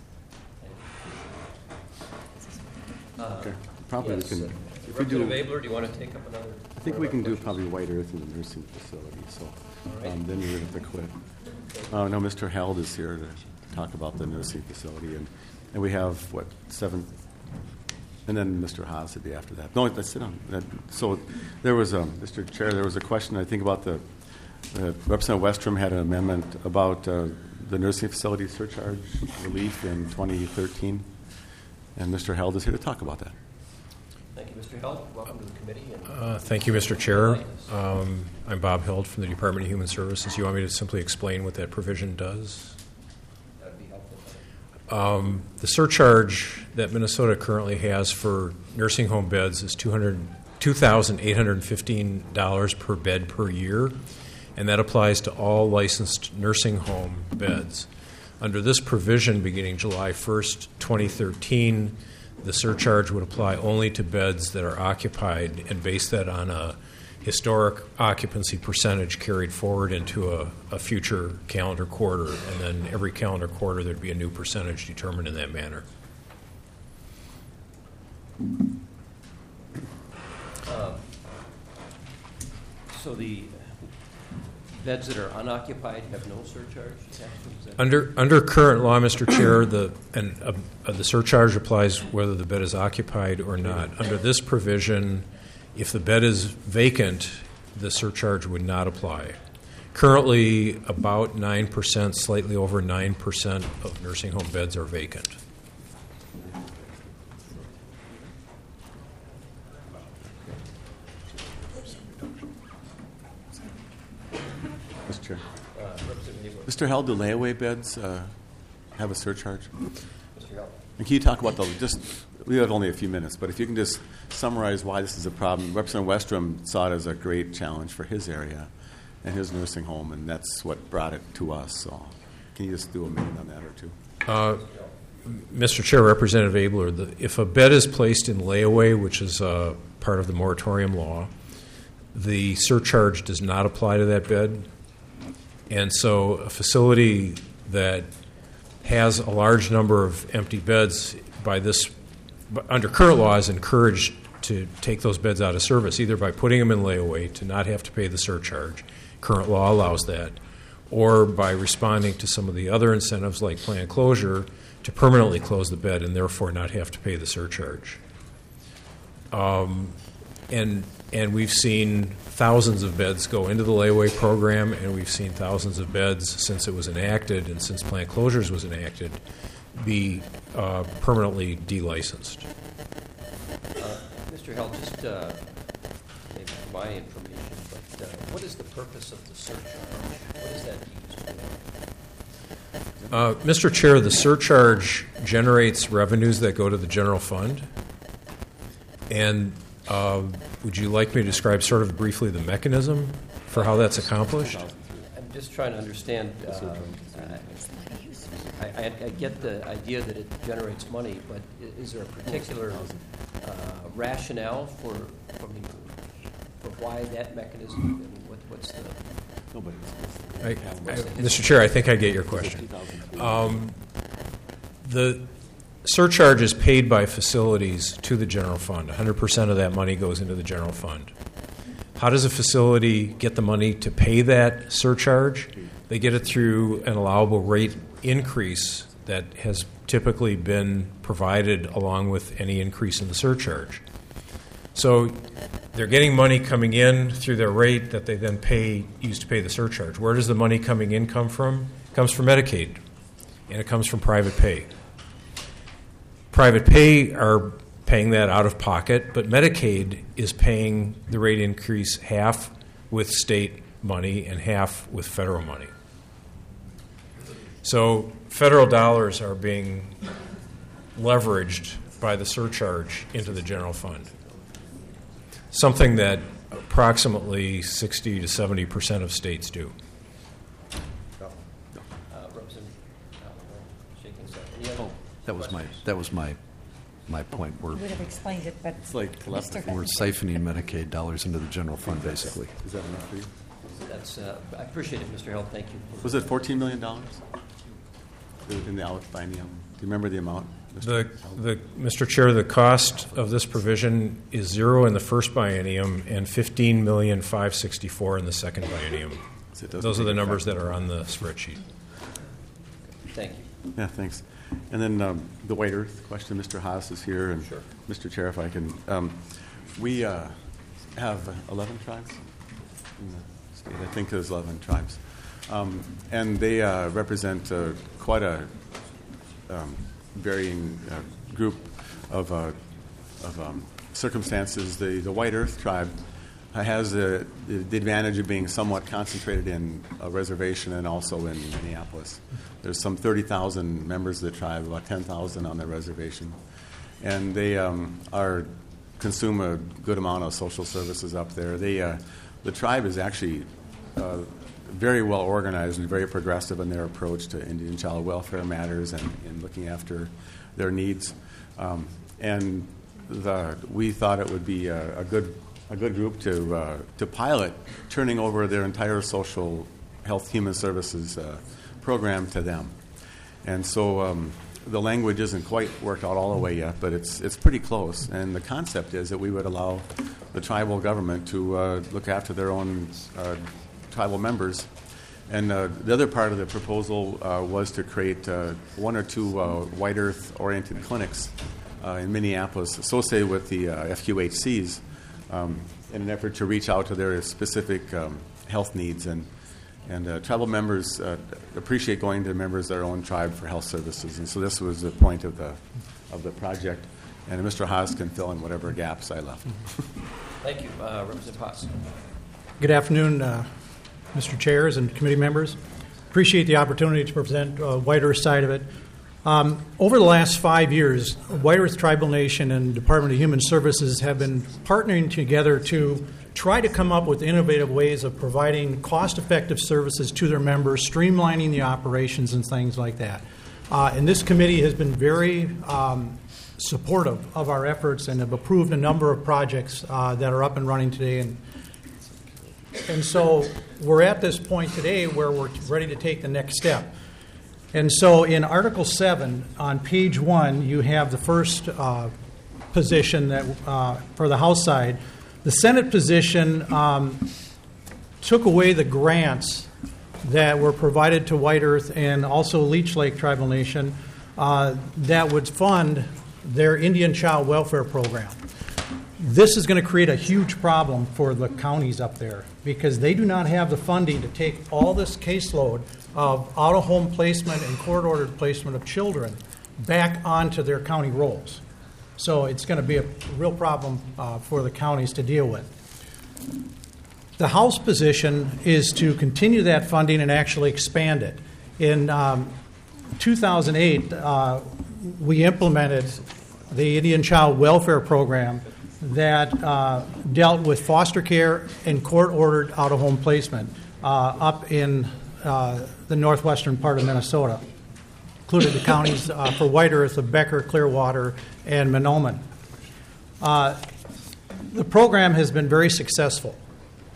Uh, Okay. Probably yes, we can. uh, If we do, Representative Abler, do you want to take up another? I think we can do probably White Earth in the nursing facility. So right. um, then you're going to have to quit. Uh, no, Mister Held is here to talk about the nursing facility, and, and we have what seven, and then Mister Haas would be after that. No, let's sit down. That, so there was, um, Mister Chair, there was a question I think about the uh, Representative Westrom had an amendment about uh, the nursing facility surcharge relief in twenty thirteen, and Mister Held is here to talk about that. Thank you, Mister Held. Welcome to the committee. And Uh, thank you, Mister Chair. Um, I'm Bob Held from the Department of Human Services. You want me to simply explain what that provision does? That would be helpful. Um, the surcharge that Minnesota currently has for nursing home beds is two thousand eight hundred fifteen dollars per bed per year, and that applies to all licensed nursing home beds. Under this provision, beginning July first, twenty thirteen, the surcharge would apply only to beds that are occupied and base that on a historic occupancy percentage carried forward into a, a future calendar quarter. And then every calendar quarter there'd be a new percentage determined in that manner. Uh, so the beds that are unoccupied have no surcharge attached to them? Is that- Under under current law, Mister Chair, the and uh, uh, the surcharge applies whether the bed is occupied or not. Under this provision, if the bed is vacant, the surcharge would not apply. Currently, about nine percent, slightly over nine percent of nursing home beds are vacant. Mister Chair. Uh, Representative Abler. Mister Held, do layaway beds uh, have a surcharge? Mister Held. And can you talk about the, just, we have only a few minutes, but if you can just summarize why this is a problem. Representative Westrom saw it as a great challenge for his area and his nursing home, and that's what brought it to us. So can you just do a minute on that or two? Uh, Mister Chair, Representative Abler, the, if a bed is placed in layaway, which is uh, part of the moratorium law, the surcharge does not apply to that bed. And so a facility that has a large number of empty beds by this, under current law, is encouraged to take those beds out of service, either by putting them in layaway to not have to pay the surcharge. Current law allows that. Or by responding to some of the other incentives like planned closure to permanently close the bed and therefore not have to pay the surcharge. Um, and and we've seen thousands of beds go into the layaway program, and we've seen thousands of beds since it was enacted and since planned closures was enacted be uh, permanently delicensed. Uh, Mister Held, just uh, maybe for my information, but uh, what is the purpose of the surcharge? What is that used for? Uh, Mister Chair, the surcharge generates revenues that go to the general fund. And uh, would you like me to describe sort of briefly the mechanism for how that's accomplished? I'm just trying to understand. Uh, I, I, I get the idea that it generates money, but is there a particular uh, rationale for, for, for why that mechanism, and what, what's the... Nobody. I, I, Mister Chair, I think I get your question. Um, the surcharge is paid by facilities to the general fund. one hundred percent of that money goes into the general fund. How does a facility get the money to pay that surcharge? They get it through an allowable rate increase that has typically been provided along with any increase in the surcharge. So they're getting money coming in through their rate that they then pay, use to pay the surcharge. Where does the money coming in come from? It comes from Medicaid, and it comes from private pay. Private pay are paying that out of pocket, but Medicaid is paying the rate increase half with state money and half with federal money. So federal dollars are being leveraged by the surcharge into the general fund, something that approximately sixty to seventy percent of states do. Uh, Representative shaking his head. Any other Oh, that was my that was my my point. We're I would have explained it, but It's like telepathy. we're siphoning Medicaid dollars into the general fund, basically. Is that enough for you? That's, uh, I appreciate it, Mister Held. Thank you. Was it fourteen million dollars in the out biennium? Do you remember the amount? The, the, Mister Chair, the cost of this provision is zero in the first biennium and fifteen million five hundred sixty-four in the second biennium. So it doesn't Those are the take numbers effect. that are on the spreadsheet. Thank you. Yeah, thanks. And then um, the White Earth question, Mister Haas is here, and Sure. Mister Chair, if I can. Um, we uh, have eleven tribes in the state. I think there's eleven tribes. Um, and they uh, represent uh, quite a um, varying uh, group of, uh, of um, circumstances. The, the White Earth tribe has the, the advantage of being somewhat concentrated in a reservation and also in Minneapolis. There's some thirty thousand members of the tribe, about ten thousand on the reservation. And they um, are consume a good amount of social services up there. They, uh, the tribe is actually uh, very well organized and very progressive in their approach to Indian child welfare matters and, and looking after their needs. Um, and the, we thought it would be a, a good a good group to uh, to pilot turning over their entire social health human services uh, program to them. And so um, the language isn't quite worked out all the way yet, but it's it's pretty close. And the concept is that we would allow the tribal government to uh, look after their own uh, tribal members. And uh, the other part of the proposal uh, was to create uh, one or two uh, White Earth-oriented clinics uh, in Minneapolis associated with the uh, F Q H Cs um, in an effort to reach out to their specific um, health needs. And, and uh, tribal members uh, appreciate going to members of their own tribe for health services. And so this was the point of the, of the project. And Mister Haas can fill in whatever gaps I left. Thank you. Uh, Representative Haas. Good afternoon, uh, Mister Chairs and committee members. Appreciate the opportunity to present uh, White Earth side of it. Um, over the last five years, White Earth Tribal Nation and Department of Human Services have been partnering together to try to come up with innovative ways of providing cost-effective services to their members, streamlining the operations and things like that. Uh, and this committee has been very um, supportive of our efforts and have approved a number of projects uh, that are up and running today. And, and so we're at this point today where we're ready to take the next step. And so in Article seven, on page one, you have the first uh, position that uh, for the House side. The Senate position um, took away the grants that were provided to White Earth and also Leech Lake Tribal Nation uh, that would fund their Indian child welfare program. This is going to create a huge problem for the counties up there because they do not have the funding to take all this caseload of out-of-home placement and court-ordered placement of children back onto their county rolls. So it's going to be a real problem uh, for the counties to deal with. The House position is to continue that funding and actually expand it. In um, two thousand eight, uh, we implemented the Indian Child Welfare Program that uh, dealt with foster care and court-ordered out-of-home placement uh, up in uh, the northwestern part of Minnesota. Included the counties uh, for White Earth of Becker, Clearwater, and Mahnomen. Uh, the program has been very successful.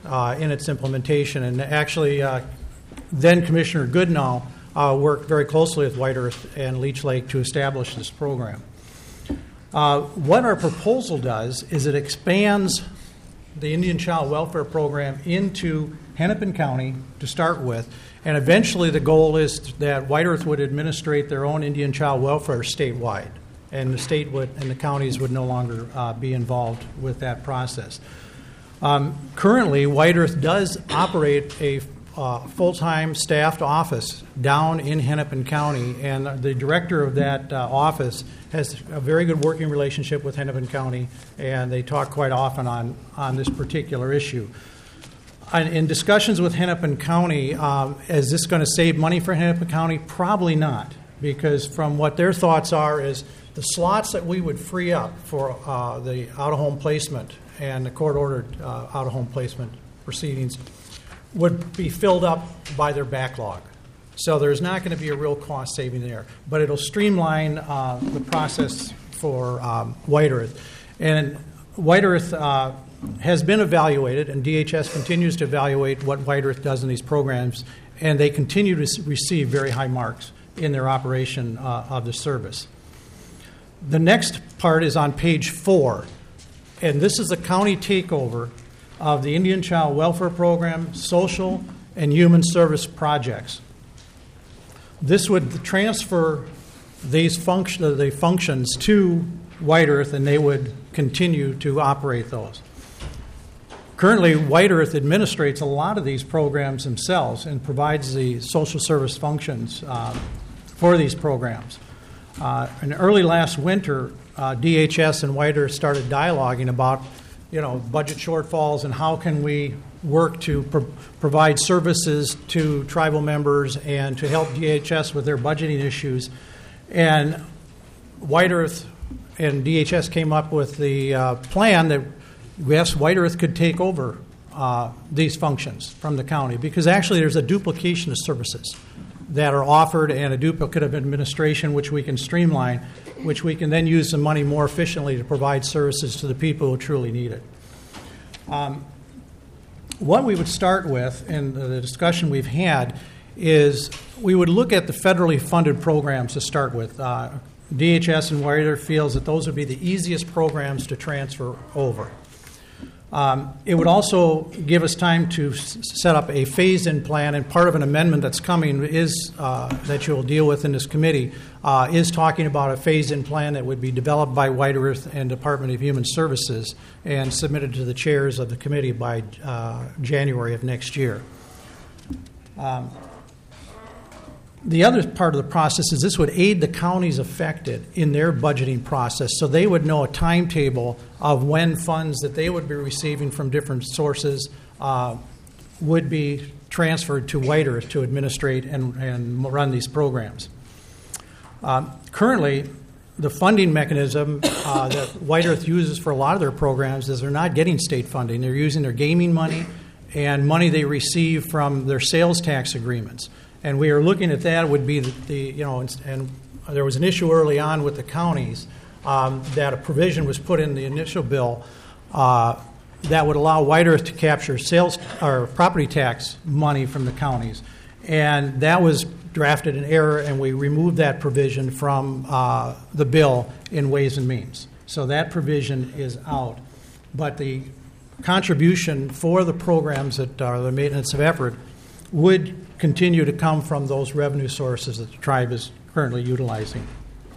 uh, in its implementation. And actually, uh, then Commissioner Goodnow uh, worked very closely with White Earth and Leech Lake to establish this program. Uh, what our proposal does is it expands the Indian Child Welfare Program into Hennepin County to start with, and eventually the goal is that White Earth would administrate their own Indian Child Welfare statewide, and the state would and the counties would no longer uh, be involved with that process. Um, currently, White Earth does operate a uh, full-time staffed office down in Hennepin County, and the director of that uh, office has a very good working relationship with Hennepin County, and they talk quite often on, on this particular issue. In discussions with Hennepin County, um, is this going to save money for Hennepin County? Probably not, because from what their thoughts are is the slots that we would free up for uh, the out-of-home placement and the court-ordered uh, out-of-home placement proceedings would be filled up by their backlog. So there's not going to be a real cost saving there, but it'll streamline uh, the process for um, White Earth. And White Earth uh, has been evaluated, and D H S continues to evaluate what White Earth does in these programs, and they continue to receive very high marks in their operation uh, of the service. The next part is on page four, and this is a county takeover of the Indian Child Welfare Program, social and human service projects. This would transfer these function, the functions to White Earth, and they would continue to operate those. Currently, White Earth administrates a lot of these programs themselves and provides the social service functions uh, for these programs. Uh, and early last winter, uh, D H S and White Earth started dialoguing about, you know, budget shortfalls and how can we work to pro- provide services to tribal members and to help D H S with their budgeting issues. And White Earth and D H S came up with the uh, plan that yes, White Earth could take over uh, these functions from the county, because actually there's a duplication of services that are offered and a duplicate of administration which we can streamline, which we can then use the money more efficiently to provide services to the people who truly need it. Um, what we would start with, in the discussion we've had, is we would look at the federally funded programs to start with. Uh, D H S and White Earth feels that those would be the easiest programs to transfer over. Um, it would also give us time to s- set up a phased-in plan, and part of an amendment that's coming is uh, that you'll deal with in this committee uh, is talking about a phased-in plan that would be developed by White Earth and Department of Human Services and submitted to the chairs of the committee by uh, January of next year. Um, The other part of the process is this would aid the counties affected in their budgeting process, so they would know a timetable of when funds that they would be receiving from different sources uh, would be transferred to White Earth to administrate and, and run these programs. Um, currently, the funding mechanism uh, that White Earth uses for a lot of their programs is they're not getting state funding. They're using their gaming money and money they receive from their sales tax agreements. And we are looking at that would be the, the you know, and, and there was an issue early on with the counties um, that a provision was put in the initial bill uh, that would allow White Earth to capture sales or property tax money from the counties. And that was drafted in error, and we removed that provision from uh, the bill in Ways and Means. So that provision is out. But the contribution for the programs that are the maintenance of effort would continue to come from those revenue sources that the tribe is currently utilizing.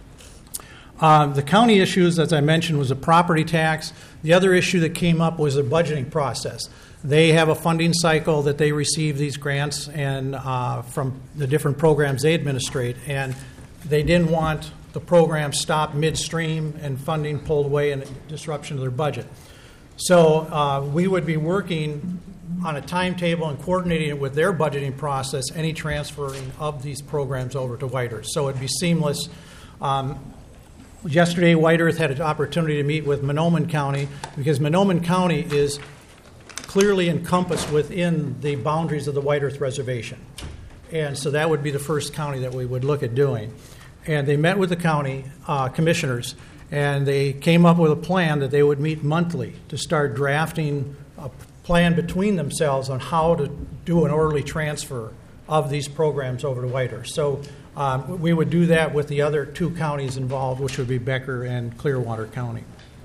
Um, the county issues, as I mentioned, was a property tax. The other issue that came up was the budgeting process. They have a funding cycle that they receive these grants and uh, from the different programs they administrate, and they didn't want the program stopped midstream and funding pulled away and disruption to their budget. So uh, we would be working on a timetable and coordinating it with their budgeting process, any transferring of these programs over to White Earth. So it'd be seamless. Um, yesterday, White Earth had an opportunity to meet with Mahnomen County because Mahnomen County is clearly encompassed within the boundaries of the White Earth Reservation. And so that would be the first county that we would look at doing. And they met with the county uh, commissioners, and they came up with a plan that they would meet monthly to start drafting a plan between themselves on how to do an orderly transfer of these programs over to Whitehurst. So um, we would do that with the other two counties involved, which would be Becker and Clearwater County.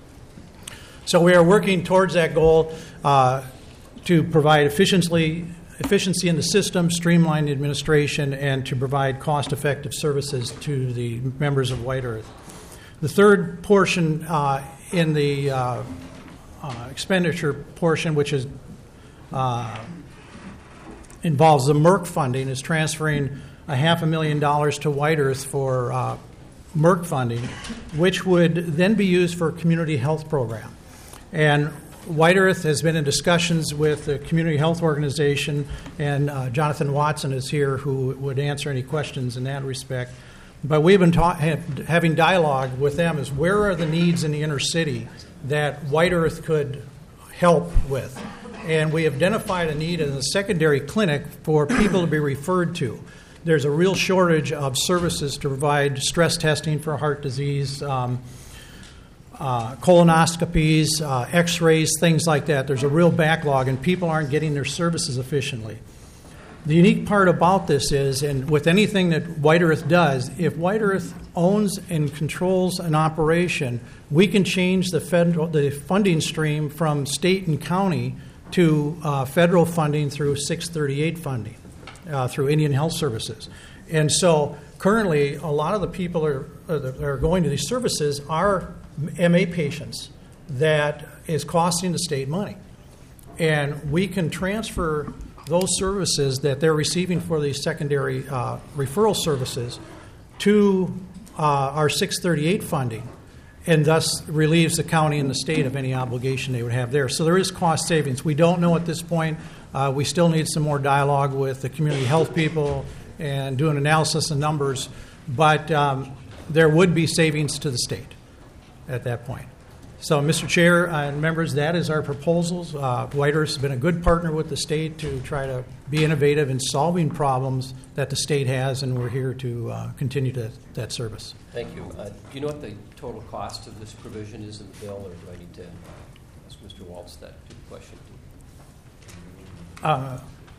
So we are working towards that goal uh, to provide efficiently, efficiency in the system, streamline the administration, and to provide cost-effective services to the members of White Earth. The third portion uh, in the uh, uh, expenditure portion, which is uh, involves the Merck funding, is transferring a half a million dollars to White Earth for uh, Merck funding, which would then be used for a community health program. And White Earth has been in discussions with the community health organization, and uh, Jonathan Watson is here who would answer any questions in that respect. But we've been ta- have, having dialogue with them as where are the needs in the inner city that White Earth could help with. And we have identified a need in a secondary clinic for people to be referred to. There's a real shortage of services to provide stress testing for heart disease, um, uh, colonoscopies, uh, x-rays, things like that. There's a real backlog, and people aren't getting their services efficiently. The unique part about this is, and with anything that White Earth does, if White Earth owns and controls an operation, we can change the federal, the funding stream from state and county to uh, federal funding through six thirty-eight funding, uh, through Indian Health Services. And so currently, a lot of the people are, uh, that are going to these services are M A patients that is costing the state money. And we can transfer those services that they're receiving for these secondary uh, referral services to uh, our six thirty-eight funding, and thus relieves the county and the state of any obligation they would have there. So there is cost savings. We don't know at this point. Uh, we still need some more dialogue with the community health people and do an analysis of numbers, but um, there would be savings to the state at that point. So, Mister Chair and members, that is our proposals. Uh, White Earth has been a good partner with the state to try to be innovative in solving problems that the state has, and we're here to uh, continue to, that service. Thank you. Uh, do you know what the total cost of this provision is in the bill, or do I need to ask Mister Waltz that question? Uh,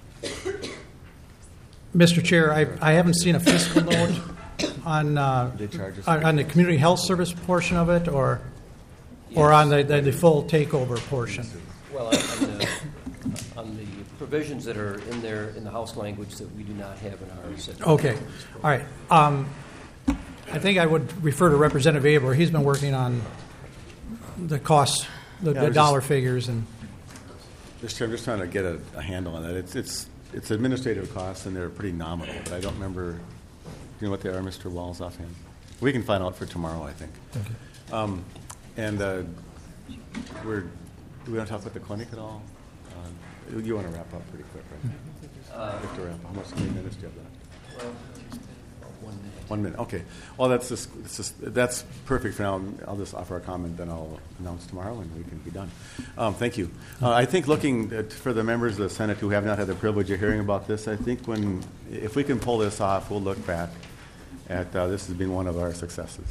Mister Chair, I, I haven't seen a fiscal note on uh, on, on the community health service portion of it, or yes. or on the, the, the full takeover portion. Well, on the, on the provisions that are in there in the House language that we do not have in ours. Okay, all right. Um, I think I would refer to Representative Abler. He's been working on the costs, the, yeah, the dollar just, figures, and. Just, I'm just trying to get a, a handle on that. It's it's it's administrative costs, and they're pretty nominal. But I don't remember. Do you know what they are, Mister Walls, offhand? We can find out for tomorrow, I think. Okay. Um, and uh, we're do we want to talk about the clinic at all? Uh, you want to wrap up pretty quick, right? Uh, we have to wrap up. How much minutes do you have left? Well, one minute. One minute. Okay. Well, that's just, it's just, that's perfect for now. I'll just offer a comment, then I'll announce tomorrow, and we can be done. Um, thank you. Uh, I think looking at, for the members of the Senate who have not had the privilege of hearing about this, I think when if we can pull this off, we'll look back at uh, this has been one of our successes.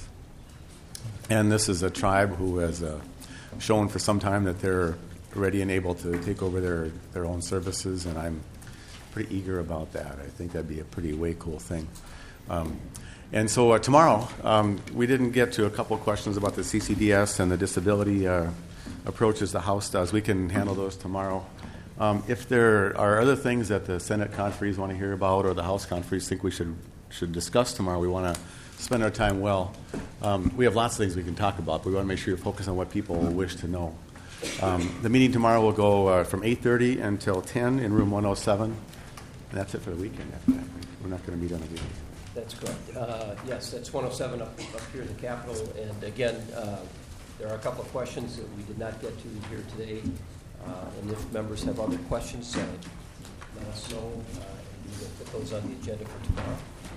And this is a tribe who has uh, shown for some time that they're ready and able to take over their, their own services, and I'm pretty eager about that. I think that'd be a pretty way cool thing. Um, and so uh, tomorrow, um, we didn't get to a couple of questions about the C C D S and the disability uh, approaches the House does. We can handle those tomorrow. Um, if there are other things that the Senate conferees want to hear about or the House conferees think we should should discuss tomorrow, we want to spend our time well. Um, we have lots of things we can talk about, but we want to make sure you focus on what people wish to know. Um, the meeting tomorrow will go uh, from eight thirty until ten in room one oh seven, and that's it for the weekend after that. We're not going to meet on the weekend. That's correct. Uh, yes, that's one oh seven up, up here in the Capitol. And again, uh, there are a couple of questions that we did not get to here today. Uh, and if members have other questions, uh, let us know. Uh, and we will put those on the agenda for tomorrow.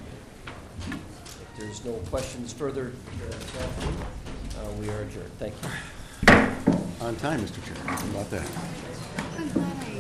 If there's no questions further here this afternoon, uh, we are adjourned. Thank you. On time, Mister Chairman. How about that?